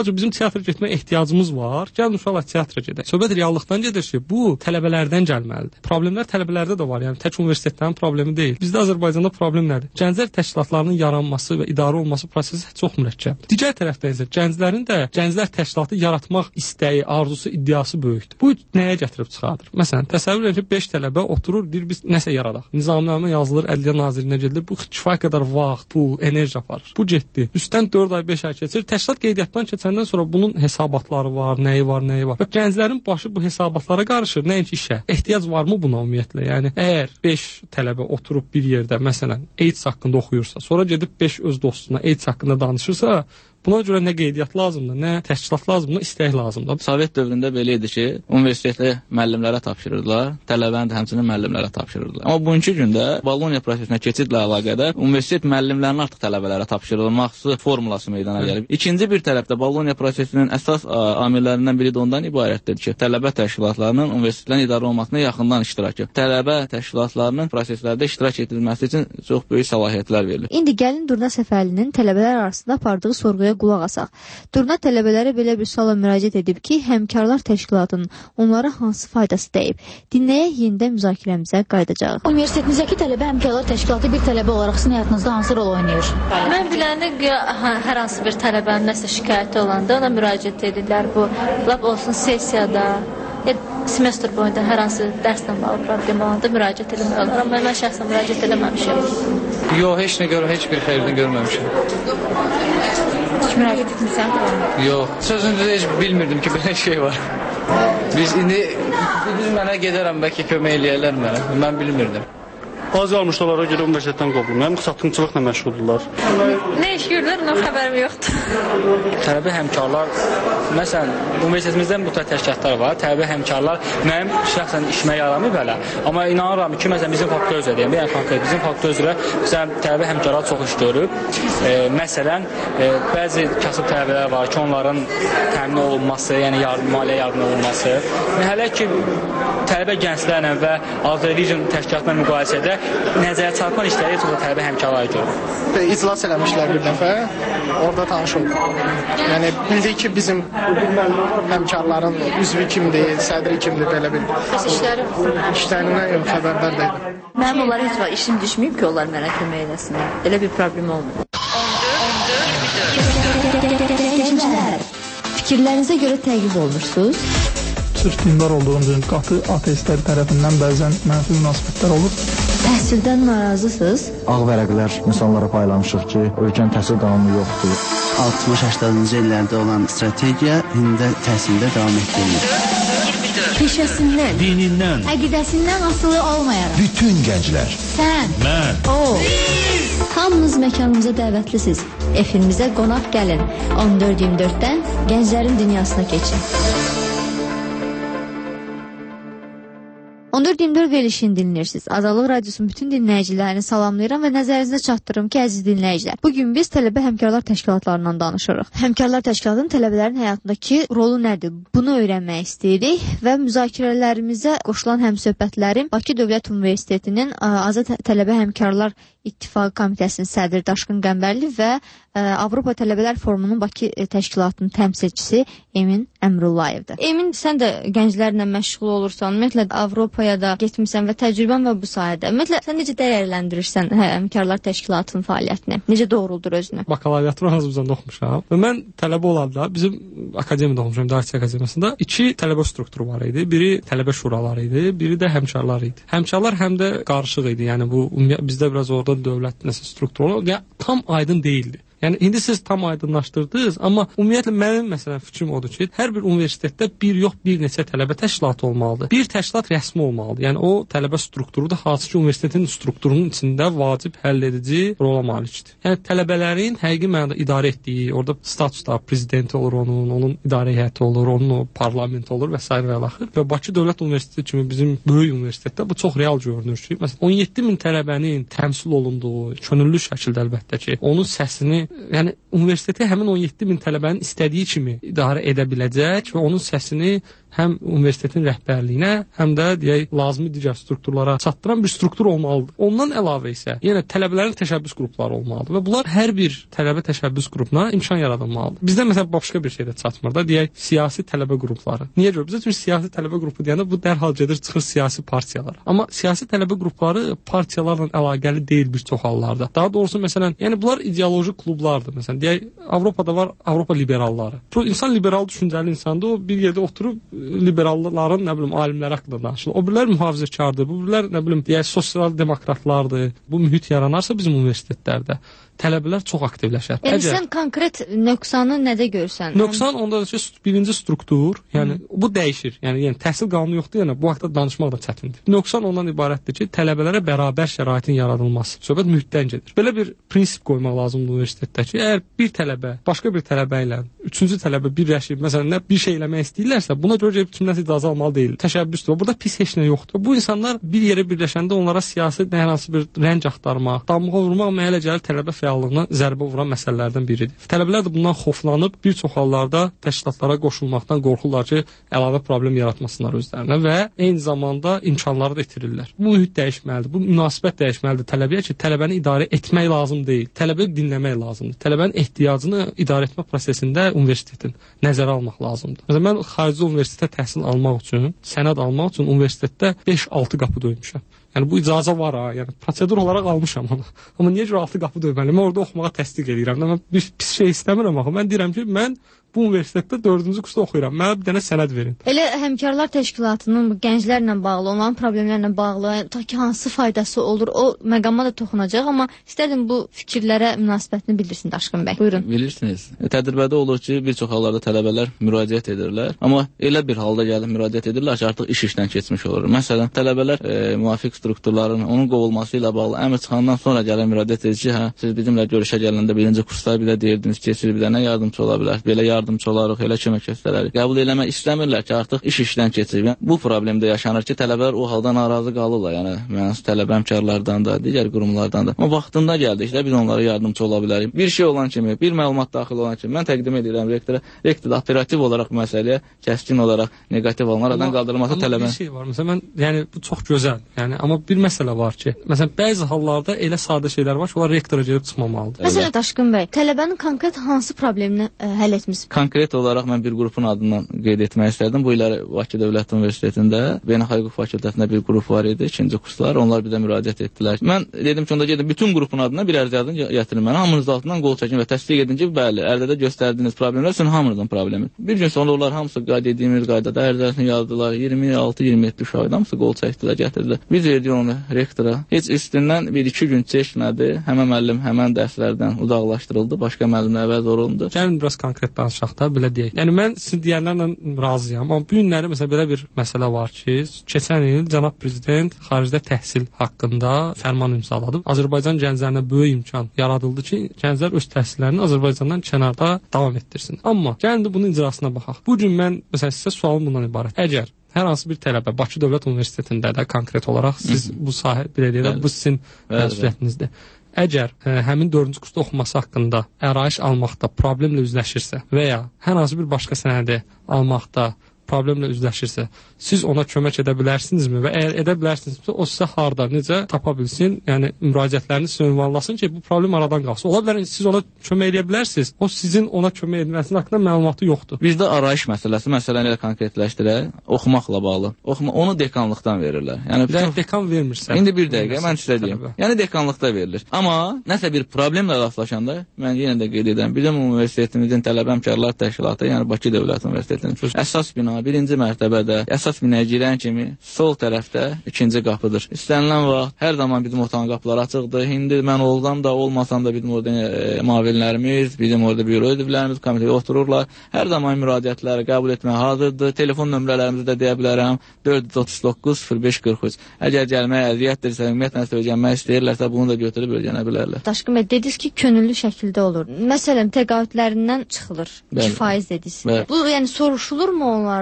teatra getmək ehtiyacımız var. Gəlin uşaqlar teatra gedək. Söhbət reallıqdan gedir ki, bu tələbələrdən gəlməlidir. Problemlər tələbələrdə də var. Yəni tək universitetlərin problemi deyil. Bizdə Azərbaycanda problem nədir? Gənclər təşkilatlarının yaranması və idarə olunması prosesi çox mürəkkəbdir. Digər tərəfdən isə gənclərin də gənclər təşkilatı yaratmaq istəyi, arzusu, iddiası böyükdür. Bu nəyə gətirib çıxardır? Məsələn, təsəvvür edin ki, beş tələbə oturur, deyir biz nəsə yaradaq. Nizamnamə yazılır, Ədliyyə Nazirinə gedilir. Bu kifayət qədər vaxt, pul, enerji aparır. Bu getdi. Üstdən dörd ay, beş ay keçir. Təşkilat qeydiyyatdan keçəndən sonra bunun hesabatları var, nəyi var, nəyi var. Və gənclərin başı bu hesabatlara qarışır, nəinki işə. Ehtiyac varmı buna ümumiyyətlə? Yəni əgər beş tələbə oturub bir yerdə, məsələn, AIDS haqqında oxuyursa, sonra gedib beş öz dostuna AIDS haqqında danışırsa, buna görə nə qeydiyyat lazımdır, nə təşkilat lazımdır, istək lazımdır. Sovet dövründə belə idi ki, universitetli müəllimlərə tapşırırdılar, tələbəni də həmçinin müəllimlərə tapşırırdılar. Amma bugünkü gündə Boloniya prosesinə keçidlə əlaqədar universitet müəllimlərinin artıq tələbələrə tapşırılması formulası meydana gəlib. İkinci bir tərəfdə Boloniya prosesinin əsas amillərindən biri də ondan ibarətdir ki, tələbə təşkilatlarının universitetlərin idarə olmasına yaxından iştirakı. Tələbə təşkilatlarının proseslərdə iştirak edilməsi üçün çox böyük səlahiyyətlər verilir. İndi gəlin Durna Səfərlinin tələbələr arasında apardığı sorğuya qulaq asaq. Durna tələbələrə belə bir suala müraciət edib ki, həmkarlar təşkilatının onlara hansı faydası dəyib? Dinləyək, yenidən müzakirəmizə qayıdacağıq. Universitetinizdəki tələbə həmkarlar təşkilatı bir tələbə olaraq sizin həyatınızda hansı rol oynayır? Mən biləndə hər hansı bir tələbənin nəsə şikayəti olanda ona müraciət edirlər. Bu, lap olsun sessiyada, semestr boyunda hər hansı dərslə bağlı problem olanda müraciət edilmək olar. Amma mən şəxsən müraciət edəməmişəm. Yox, heç nə görməm, heç bir xeyrini görməmişəm. Heç müraciət etmirsən? Yox, sözündə heç bilmirdim ki, belə şey var. Biz indi biz mənə gedərəm, bəlkə kömək eləyərlər mənə. Mən bilmirdim. Az almışlara görə universitetdən qovulum. Həm satqınçılıqla məşğuldurlar. Nə iş görürlər, ona xəbərim yoxdur. Tələbə həmkarlar, məsələn, universitetimizdən bu tər təşkilatlar var. Tələbə həmkarlar mənim şəxsən işimə yaramır belə. Amma inanıram ki, məsələn, bizim faktor üzrə deyim, yəni konkret bizim faktor üzrə məsələn, tələbə həmkarlar çox iş görüb. E, məsələn, e, bəzi kasıb tələbələr var ki, onların təmin olunması, yəni yardım, maliyyə yardım olunması. Hələ ki, tələbə gənclərlə və Azərbaycan təşkilatla müqayisədə nəzərə çarpan işləri çox da tələbə həmkarları görür. İclas eləmişlər bir dəfə, orada tanış olduk. Yəni bildik ki, bizim həmkarların üzvü kimdir, sədri kimdir, belə bir. Bəs işləri? İşlərindən yox, xəbərdar deyil. Mənim onlar heç var, işim düşməyib ki, onlar mənə kömək eləsinlər. Elə bir problem olmuyor. Fikirlərinizə görə təqib olunursunuz? Sırf dindar olduğum qatı ateistlər tərəfindən bəzən mənfi münasibətlər olur. Təhsildən narazısınız? Ağ vərəqlər insanlara paylamışıq ki, ölkənin təhsil qanunu yoxdur. altmış səksəninci illərdə olan strategiya indi təhsildə davam etdirilir. Peşəsindən, dinindən, əqidəsindən asılı olmayaraq. Bütün gənclər. Sən, mən, o, hamınız məkanımıza dəvətlisiniz. Efimizə qonaq gəlin. on dörd iyirmi dörddən gənclərin dünyasına keçin. on dörd iyirmi dörd verilişini dinləyirsiniz. Azadlıq Radiosunun bütün dinləyicilərini salamlayıram və nəzərinizə çatdırıram ki, əziz dinləyicilər, bugün biz tələbə həmkarlar təşkilatlarından danışırıq. Həmkarlar təşkilatının tələbələrin həyatındakı rolu nədir? Bunu öyrənmək istəyirik və müzakirələrimizə qoşulan həmsöhbətlərim Bakı Dövlət Universitetinin Azad Tələbə Həmkarlar İttifaqı Komitəsinin sədri Daşqın Qəmbərli və ə, Avropa Tələbələr Forumunun Bakı təşkilatının təmsilçisi Emin Əmrullayevdir. Emin, sən də gənclərlə məşğul olursan, ümumiyyətlə Avropaya da getmirsən və təcrübən var bu sahədə. Ümumiyyətlə sən necə dəyərləndirirsən həmkarlar təşkilatının fəaliyyətini? Necə doğruldur özünü? Bakalavriatı Azərbaycanda oxumuşam və mən tələbə olanda bizim akademiyada oxumuşam, İdarəçilik Akademiyasında iki tələbə strukturu var idi. Biri tələbə şuraları idi, biri də həmkarlar idi. Həmkarlar həm də qarışıq idi. Yəni bu bizdə biraz orada dövlət nəsə strukturu ya tam aydın deyildi. Yəni indi siz tam aydınlaşdırdınız, amma ümumiyyətlə mənim məsələn fikrim odur ki, hər bir universitetdə bir yox bir neçə tələbə təşkilatı olmalıdır. Bir təşkilat rəsmi olmalıdır. Yəni o tələbə strukturu da hansı ki universitetin strukturunun içində vacib həll edici rola malikdir. Yəni tələbələrin həqiqi mənada idarə etdiyi, orada statusda prezidenti olur onun, onun idarə heyəti olur, onun o parlamenti olur və s. və ilaxır. Və Bakı Dövlət Universiteti kimi bizim böyük universitetdə bu çox real görünür ki, məsələn on yeddi min tələbənin təmsil olunduğu, könüllü şəkildə əlbəttə ki, onun səsini yəni universiteti həmin on yeddi min tələbənin istədiyi kimi idarə edə biləcək və onun səsini həm universitetin rəhbərliyinə, həm də deyək lazımi digər strukturlara çatdıran bir struktur olmalıdır. Ondan əlavə isə yenə tələbələrin təşəbbüs qrupları olmalıdır və bunlar hər bir tələbə təşəbbüs qrupuna imkan yaradılmalıdır. Bizdə məsələn başqa bir şey də çatmır da, deyək siyasi tələbə qrupları. Niyə görə? Bizə çünki siyasi tələbə qrupu deyəndə bu dərhal gedir çıxır siyasi partiyalara. Amma siyasi tələbə qrupları partiyalarla əlaqəli deyil bir çox hallarda. Daha doğrusu məsələn, yəni bunlar ideoloji klublardır. Məsələn, deyək Avropada var Avropa liberalları. İnsan liberal düşüncəli insandır. O bir yerdə oturub liberalların, nə bilim, alimləri haqqında danışır. O birlər mühafizəkardır. Bu birlər, nə bilim, deyək sosial demokratlardır. Bu mühit yaranarsa bizim universitetlərdə tələbələr çox aktivləşər. Yəni Əgər, sən konkret nöqsanı nədə görsən? Nöqsan onda ki, birinci struktur, yəni Hı. bu dəyişir. Yəni, yəni təhsil qanunu yoxdur, yəni bu haqda danışmaq da çətindir. Nöqsan ondan ibarətdir ki, tələbələrə bərabər şəraitin yaradılması. Söhbət mühitdən gedir. Belə bir prinsip qoymaq lazımdır universitetdə ki, əgər bir tələbə başqa bir tələbə ilə üçüncü tələbə birləşib, məsələn, nə bir şey eləmək istəyirlərsə, buna görə gəlib kimdən icazə almalı deyil. Təşəbbüsdür. Burada pis heç nə yoxdur. Bu insanlar bir yerə birləşəndə onlara siyasi nə hansı bir rəng axtarmaq, damğa vurmaq mənə gəlir tələbə fəallığına zərbə vuran məsələlərdən biridir. Tələbələr də bundan xoflanıb bir çox hallarda təşkilatlara qoşulmaqdan qorxurlar ki, əlavə problem yaratmasınlar özlərinə və eyni zamanda imkanları da itirirlər. Bu mühit dəyişməlidir, bu münasibət dəyişməlidir tələbəyə ki, tələbəni idarə etmək lazım deyil, tələbəni dinləmək lazımdır. Tələbənin ehtiyacını idarə etmə prosesində universitetin nəzərə almaq lazımdır. Məsələn, mən xarici universitetə təhsil almaq üçün, sənəd almaq üçün universitetdə beş altı qapı döymüşəm. Yəni bu icazə var ha, yəni prosedur olaraq almışam onu. Amma niyə görə altı qapı döyməliyəm? Mən orada oxumağa təsdiq edirəm. Mən bir pis şey istəmirəm axı. Mən deyirəm ki, mən bu universitetdə dördüncü kursda oxuyuram. Mənə bir dənə sənəd verin. Elə Həmkarlar Təşkilatının gənclərlə bağlı, onların problemlərlə bağlı, ta ki hansı faydası olur, o məqama da toxunacaq, amma istədim bu fikirlərə münasibətini bildirsin Daşqın bəy. Buyurun. Bilirsiniz, tədbirdə olur ki, bir çox hallarda tələbələr müraciət edirlər, amma elə bir halda gəlib müraciət edirlər ki, artıq iş işdən keçmiş olur. Məsələn, tələbələr e, müvafiq strukturların onun qovulması ilə bağlı əmr çıxandan sonra gəlib müraciət edir ki, hə, siz bizimlə görüşə gələndə birinci kursda bir də deyirdiniz ki, siz bir dənə yardımçı ola bilər, belə yardımçı olarıq, elə kömək göstərərik. Qəbul eləmək istəmirlər ki, artıq iş işdən keçir. Bu problemdə yaşanır ki, tələbələr o halda narazı qalırlar. Yəni müəyyən tələbə həmkarlardan da, digər qurumlardan da. Amma vaxtında gəldikdə biz onlara yardımçı ola bilərik. Bir şey olan kimi, bir məlumat daxil olan kimi mən təqdim edirəm rektora. Rektor da operativ olaraq məsələyə kəskin olaraq neqativ olanlar aradan qaldırılması tələbə. Bir şey var. Məsələn, mən yəni bu çox gözəl. Yəni amma bir məsələ var ki, məsələn, bəzi hallarda elə sadə şeylər var ki, onlar rektora gedib çıxmamalıdır. Məsələn, Daşqın bəy, tələbənin konkret hansı problemini ə, həll etmisiniz? Konkret olaraq mən bir qrupun adından qeyd etmək istərdim. Bu illəri Bakı Dövlət Universitetində Beynəlxalq Hüquq Fakültəsində bir qrup var idi, ikinci kurslar. Onlar bir də müraciət etdilər. Mən dedim ki, onda gedin bütün qrupun adına bir ərizə yazın, gətirin mənə. Hamınız altından qol çəkin və təsdiq edin ki, bəli, ərizədə göstərdiyiniz problemlər sizin hamınızın problemi. Bir gün sonra onlar hamısı dediyimiz qaydada ərizəsini yazdılar. iyirmi altı iyirmi yeddi uşaq hamısı qol çəkdilər, gətirdilər. Biz verdik onu rektora. Heç üstündən bir iki gün keçmədi. Həmən müəllim həmən dərslərdən uzaqlaşdırıldı. Başqa müəllimlər əvəz olundu. Gəlin biraz konkret danışaq da, belə deyək. Yəni mən sizin deyənlərlə razıyam, amma bu günləri məsələn belə bir məsələ var ki, keçən il cənab prezident xaricdə təhsil haqqında fərman imzaladı. Azərbaycan gənclərinə böyük imkan yaradıldı ki, gənclər öz təhsillərini Azərbaycandan kənarda davam etdirsin. Amma gəlin də bunun icrasına baxaq. Bu gün mən məsələn sizə sualım bundan ibarət. Əgər hər hansı bir tələbə Bakı Dövlət Universitetində də konkret olaraq siz bu sahə belə deyək, bu sizin məsuliyyətinizdir. Əgər ə, həmin dördüncü kursda oxuması haqqında ərayiş almaqda problemlə üzləşirsə və ya hər hansı bir başqa sənədi almaqda problemlə üzləşirsə, siz ona kömək edə bilərsinizmi və əgər edə bilərsinizsə, o sizə harda, necə tapa bilsin, yəni müraciətlərini sizə ünvanlasın ki, bu problem aradan qalsın. Ola bilər, siz ona kömək edə bilərsiniz, o sizin ona kömək etməsinin haqqında məlumatı yoxdur. Bizdə arayış məsələsi, məsələni elə konkretləşdirək, oxumaqla bağlı. Oxuma, onu dekanlıqdan verirlər. Yəni bütün... dekan vermirsə. İndi bir dəqiqə mən sizə deyim. Yəni dekanlıqda verilir. Amma nəsə bir problemlə rastlaşanda, mən yenə də qeyd edirəm, bizim universitetimizin tələbə həmkarlar təşkilatı, yəni Bakı Dövlət Universitetinin əsas bina birinci mərtəbədə, əsas binaya girən kimi sol tərəfdə ikinci qapıdır. İstənilən vaxt hər zaman bizim otağın qapıları açıqdır. İndi mən olsam da, olmasam da bizim orada e, mavillərimiz, bizim orada büro üzvlərimiz komitəyə otururlar. Hər zaman müraciətləri qəbul etməyə hazırdır. Telefon nömrələrimizi də deyə bilərəm. dörd yüz otuz doqquz sıfır beş qırx üç. Əgər gəlməyə əziyyətdirsə, ümumiyyətlə öyrənmək istəyirlərsə, bunu da götürüb öyrənə bilərlər. Daşqın bəy, dediniz ki, könüllü şəkildə olur. Məsələn, təqaüdlərindən çıxılır. iki faiz dediniz. Bu yəni soruşulurmu onlar?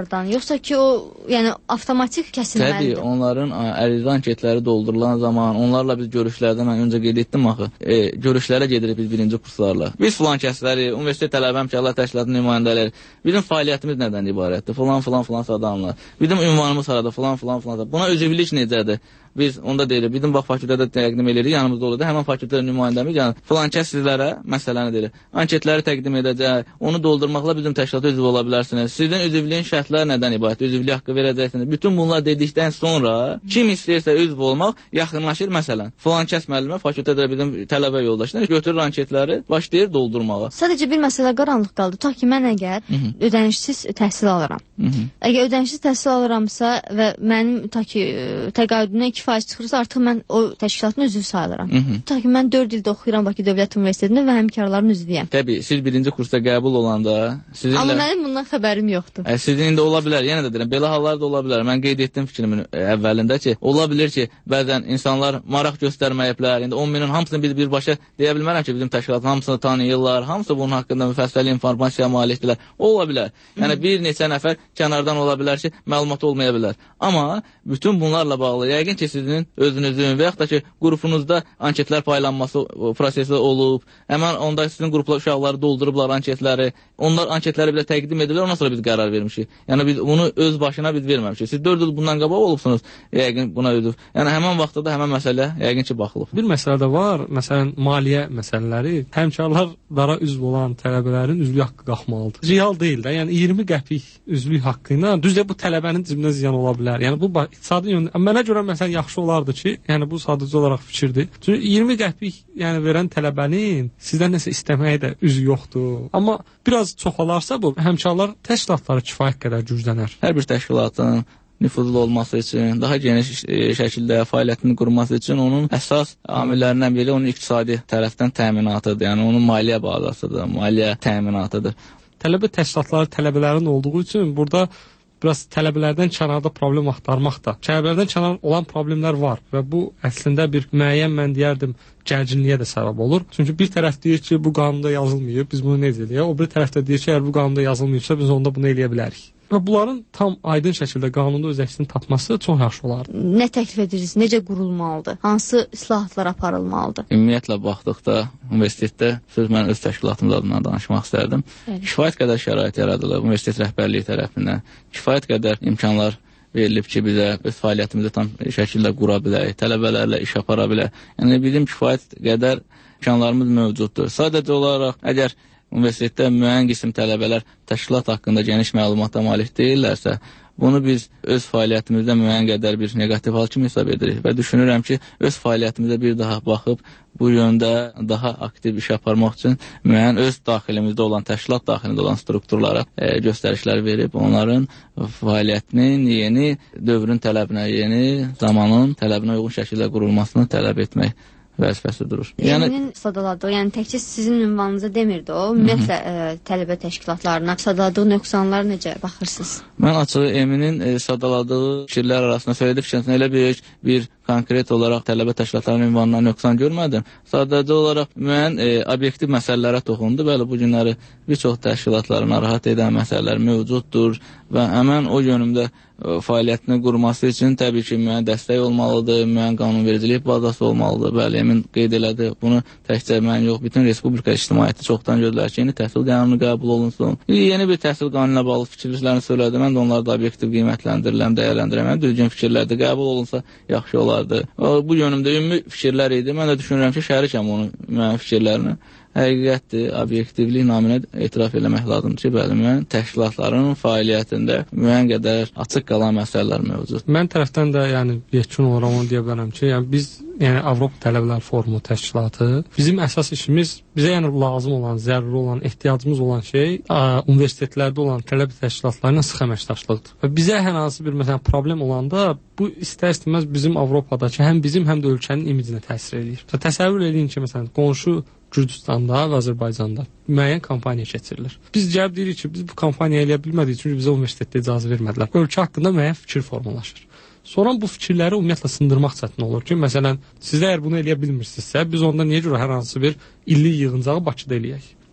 qurumlardan, yoxsa ki o, yəni avtomatik kəsilməlidir? Təbii, onların ərizə anketləri doldurulan zaman, onlarla biz görüşlərdə, mən öncə qeyd etdim axı, e, görüşlərə gedirik biz birinci kurslarla. Biz filan kəsləri, universitet tələbə həmkarlar təşkilatının nümayəndələri, bizim fəaliyyətimiz nədən ibarətdir? Filan, filan, filan adamlar. Bizim ünvanımız harada? Filan, filan, filan. Buna özüvülük necədir? Biz onda deyirik, bizim bax fakültədə təqdim edirik, yanımızda olur da, həmin fakültədə nümayəndəmiz, yəni filan kəs sizlərə məsələni deyirik, anketləri təqdim edəcək, onu doldurmaqla bizim təşkilata üzv ola bilərsiniz. Sizin üzvlüyün şərtləri nədən ibarət? Üzvlük haqqı verəcəksiniz. Bütün bunlar dedikdən sonra kim istəyirsə üzv olmaq yaxınlaşır, məsələn, filan kəs müəllimə fakültədə bizim tələbə yoldaşlar götürür anketləri, başlayır doldurmağa. Sadəcə bir məsələ qaranlıq qaldı. Ta ki mən əgər Hı -hı. ödənişsiz təhsil alıram. Hı -hı. Əgər ödənişsiz təhsil alıramsa və mənim ta ki təqaüdümdən iki faiz çıxırsa, artıq mən o təşkilatın üzvü sayılıram. Hı -hı. Ta ki mən dörd ildə oxuyuram Bakı Dövlət Universitetində və həmkarların üzvüyəm. Təbii, siz birinci kursda qəbul olanda sizinlə... Amma mənim bundan xəbərim yoxdur. Ə, sizin indi ola bilər, yenə də deyirəm, belə hallar da ola bilər. Mən qeyd etdim fikrimin əvvəlində ki, ola bilir ki, bəzən insanlar maraq göstərməyiblər. İndi on minin hamısını bir birbaşa deyə bilmərəm ki, bizim təşkilatın hamısını tanıyırlar, hamısı bunun haqqında müfəssəl informasiya malikdirlər. O ola bilər. Yəni bir neçə nəfər kənardan ola bilər ki, məlumat olmaya bilər. Amma bütün bunlarla bağlı yəqin ki, sizin özünüzün və yaxud da ki, qrupunuzda anketlər paylanması prosesi olub. Həmən onda sizin qruplar uşaqları doldurublar anketləri. Onlar anketləri bilə təqdim edirlər, ondan sonra biz qərar vermişik. Yəni biz bunu öz başına biz verməmişik. Siz dörd il bundan qabaq olubsunuz, yəqin buna üzv. Yəni həmən vaxtda da həmən məsələ yəqin ki, baxılıb. Bir məsələ də var, məsələn, maliyyə məsələləri. Həmkarlara üzv olan tələbələrin üzvlük haqqı qalxmalıdır. Real deyil də, yəni iyirmi qəpik üzvlük haqqı ilə düzdür bu tələbənin cibinə ziyan ola bilər. Yəni bu iqtisadi yöndə mənə görə məsələn yaxşı olardı ki, yəni bu sadəcə olaraq fikirdir. Çünki iyirmi qəpik yəni verən tələbənin sizdən nəsə istəməyə də üzü yoxdur. Amma biraz çoxalarsa bu həmkarlar təşkilatları kifayət qədər güclənər. Hər bir təşkilatın nüfuzlu olması üçün, daha geniş şəkildə fəaliyyətini qurması üçün onun əsas amillərindən biri onun iqtisadi tərəfdən təminatıdır. Yəni onun maliyyə bazasıdır, maliyyə təminatıdır. Tələbə təşkilatları tələbələrin olduğu üçün burada biraz tələbələrdən kənarda problem axtarmaq da. Tələbələrdən kənar olan problemlər var və bu əslində bir müəyyən, mən deyərdim, gərginliyə də səbəb olur. Çünki bir tərəf deyir ki, bu qanunda yazılmayıb, biz bunu necə edək? O bir tərəf də deyir ki, əgər bu qanunda yazılmayıbsa, biz onda bunu eləyə bilərik. Və bunların tam aydın şəkildə qanunda öz əksini tapması çox yaxşı olardı. Nə təklif edirsiniz? Necə qurulmalıdır? Hansı islahatlar aparılmalıdır? Ümumiyyətlə baxdıqda universitetdə söz mən öz təşkilatımız adından danışmaq istərdim. Evet. Kifayət qədər şərait yaradılıb universitet rəhbərliyi tərəfindən. Kifayət qədər imkanlar verilib ki, bizə öz fəaliyyətimizi tam şəkildə qura bilək, tələbələrlə iş apara bilək. Yəni bizim kifayət qədər imkanlarımız mövcuddur. Sadəcə olaraq əgər universitetdə müəyyən qism tələbələr təşkilat haqqında geniş məlumata malik deyirlərsə, bunu biz öz fəaliyyətimizdə müəyyən qədər bir negativ hal kimi hesab edirik və düşünürəm ki, öz fəaliyyətimizə bir daha baxıb bu yöndə daha aktiv iş aparmaq üçün müəyyən öz daxilimizdə olan, təşkilat daxilində olan strukturlara e, göstərişlər verib, onların fəaliyyətinin yeni dövrün tələbinə, yeni zamanın tələbinə uyğun şəkildə qurulmasını tələb etmək vəzifəsi durur. Yəni sadaladığı, yəni təkcə sizin ünvanınıza demirdi o, ümumiyyətlə ə, tələbə təşkilatlarına sadaladığı nöqsanlara necə baxırsınız? Mən açığı Eminin e, sadaladığı fikirlər arasında söylediyi fikirlərin elə böyük bir konkret olaraq tələbə təşkilatlarının ünvanına nöqsan görmədim. Sadəcə olaraq müəyyən e, obyektiv məsələlərə toxundu. Bəli, bu günləri bir çox təşkilatları narahat edən məsələlər mövcuddur və həmən o yönümdə fəaliyyətini qurması üçün təbii ki, müəyyən dəstək olmalıdır, müəyyən qanunvericilik bazası olmalıdır. Bəli, Emin qeyd elədi. Bunu təkcə mən yox, bütün Respublika ictimaiyyəti çoxdan gözlər ki, yeni təhsil qanunu qəbul olunsun. Yeni bir təhsil qanununa bağlı fikirlərini söylədi. Mən də onları da obyektiv qiymətləndirirəm, dəyərləndirəm. Düzgün fikirlərdir, qəbul olunsa yaxşı olardı. Bu yönümdə ümumi fikirlər idi. Mən də düşünürəm ki, şərikəm onun müəyyən fikirlərini. Həqiqətdir, obyektivlik naminə etiraf eləmək lazımdır ki, bəli, müəyyən təşkilatların fəaliyyətində müəyyən qədər açıq qalan məsələlər mövcud. Mən tərəfdən də yəni yekun olaraq onu deyə bilərəm ki, yəni biz yəni Avropa Tələbələr Forumu təşkilatı, bizim əsas işimiz bizə yəni lazım olan, zəruri olan, ehtiyacımız olan şey ə, universitetlərdə olan tələbə təşkilatlarıyla sıx əməkdaşlıqdır. Və bizə hər hansı bir məsələn problem olanda bu istər-istəməz bizim Avropadakı həm bizim, həm də ölkənin imicinə təsir edir. Təsəvvür edin ki, məsələn, qonşu Gürcüstanda və Azərbaycanda müəyyən kampaniya keçirilir. Biz cavab deyirik ki, biz bu kampaniya eləyə bilmədik, çünki bizə universitetdə icazə vermədilər. Ölkə haqqında müəyyən fikir formalaşır. Sonra bu fikirləri ümumiyyətlə sındırmaq çətin olur ki, məsələn, siz əgər bunu eləyə bilmirsinizsə, biz onda niyə görə hər hansı bir illik yığıncağı Bakıda eləyək?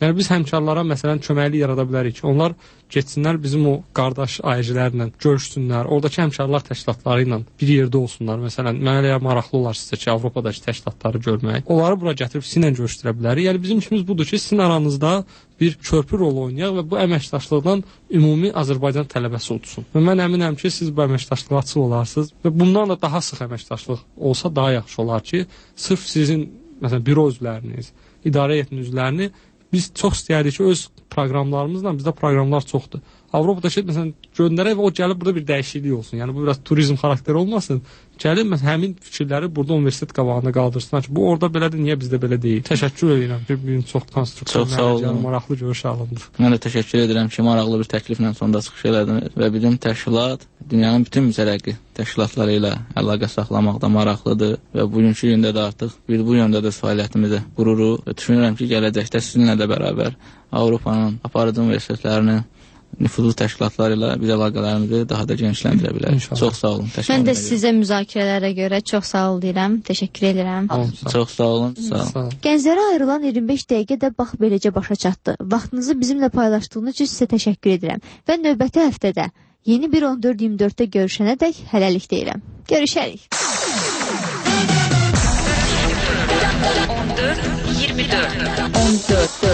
Yəni biz həmkarlara məsələn köməklik yarada bilərik ki, onlar getsinlər bizim o qardaş ayıcılarla görüşsünlər, oradakı həmkarlar təşkilatları ilə bir yerdə olsunlar. Məsələn, mənə elə maraqlı olar sizə ki, Avropadakı təşkilatları görmək. Onları bura gətirib sizinlə görüşdürə bilərik. Yəni bizim işimiz budur ki, sizin aranızda bir körpü rolu oynayaq və bu əməkdaşlıqdan ümumi Azərbaycan tələbəsi olsun. Və mən əminəm ki, siz bu əməkdaşlığa açıq olarsınız və bundan da daha sıx əməkdaşlıq olsa daha yaxşı olar ki, sırf sizin məsələn büro üzvləriniz, idarə heyətinin üzvlərini biz çox istəyərdik ki, öz proqramlarımızla bizdə proqramlar çoxdur. Avropadakı məsələn göndərək və o gəlib burada bir dəyişiklik olsun. Yəni bu biraz turizm xarakteri olmasın. Gəlib məsələn həmin fikirləri burada universitet qabağında qaldırsınlar ki, bu orada belədir, niyə bizdə belə deyil? Təşəkkür edirəm ki, bir çox konstruktiv, maraqlı görüş alındı. Mən də təşəkkür edirəm ki, maraqlı bir təkliflə sonda çıxış elədiniz və bizim təşkilat dünyanın bütün müzərəqi təşkilatları ilə əlaqə saxlamaqda maraqlıdır və bugünkü gündə də artıq bir bu yöndə də fəaliyyətimizi qururuq və düşünürəm ki, gələcəkdə sizinlə də bərabər Avropanın aparıcı universitetlərinin nüfuzlu təşkilatları ilə biz əlaqələrimizi daha da genişləndirə bilərik. Çox sağ olun. Mən də sizə müzakirələrə görə çox sağ ol deyirəm. Təşəkkür edirəm. Çox sağ olun. Sağ olun. Gənclərə ayrılan iyirmi beş dəqiqə də bax beləcə başa çatdı. Vaxtınızı bizimlə paylaşdığınız üçün sizə təşəkkür edirəm. Və növbəti həftədə yeni bir on dörd iyirmi dörddə görüşənədək hələlik deyirəm. Görüşərik. on dörd iyirmi dörd on dörd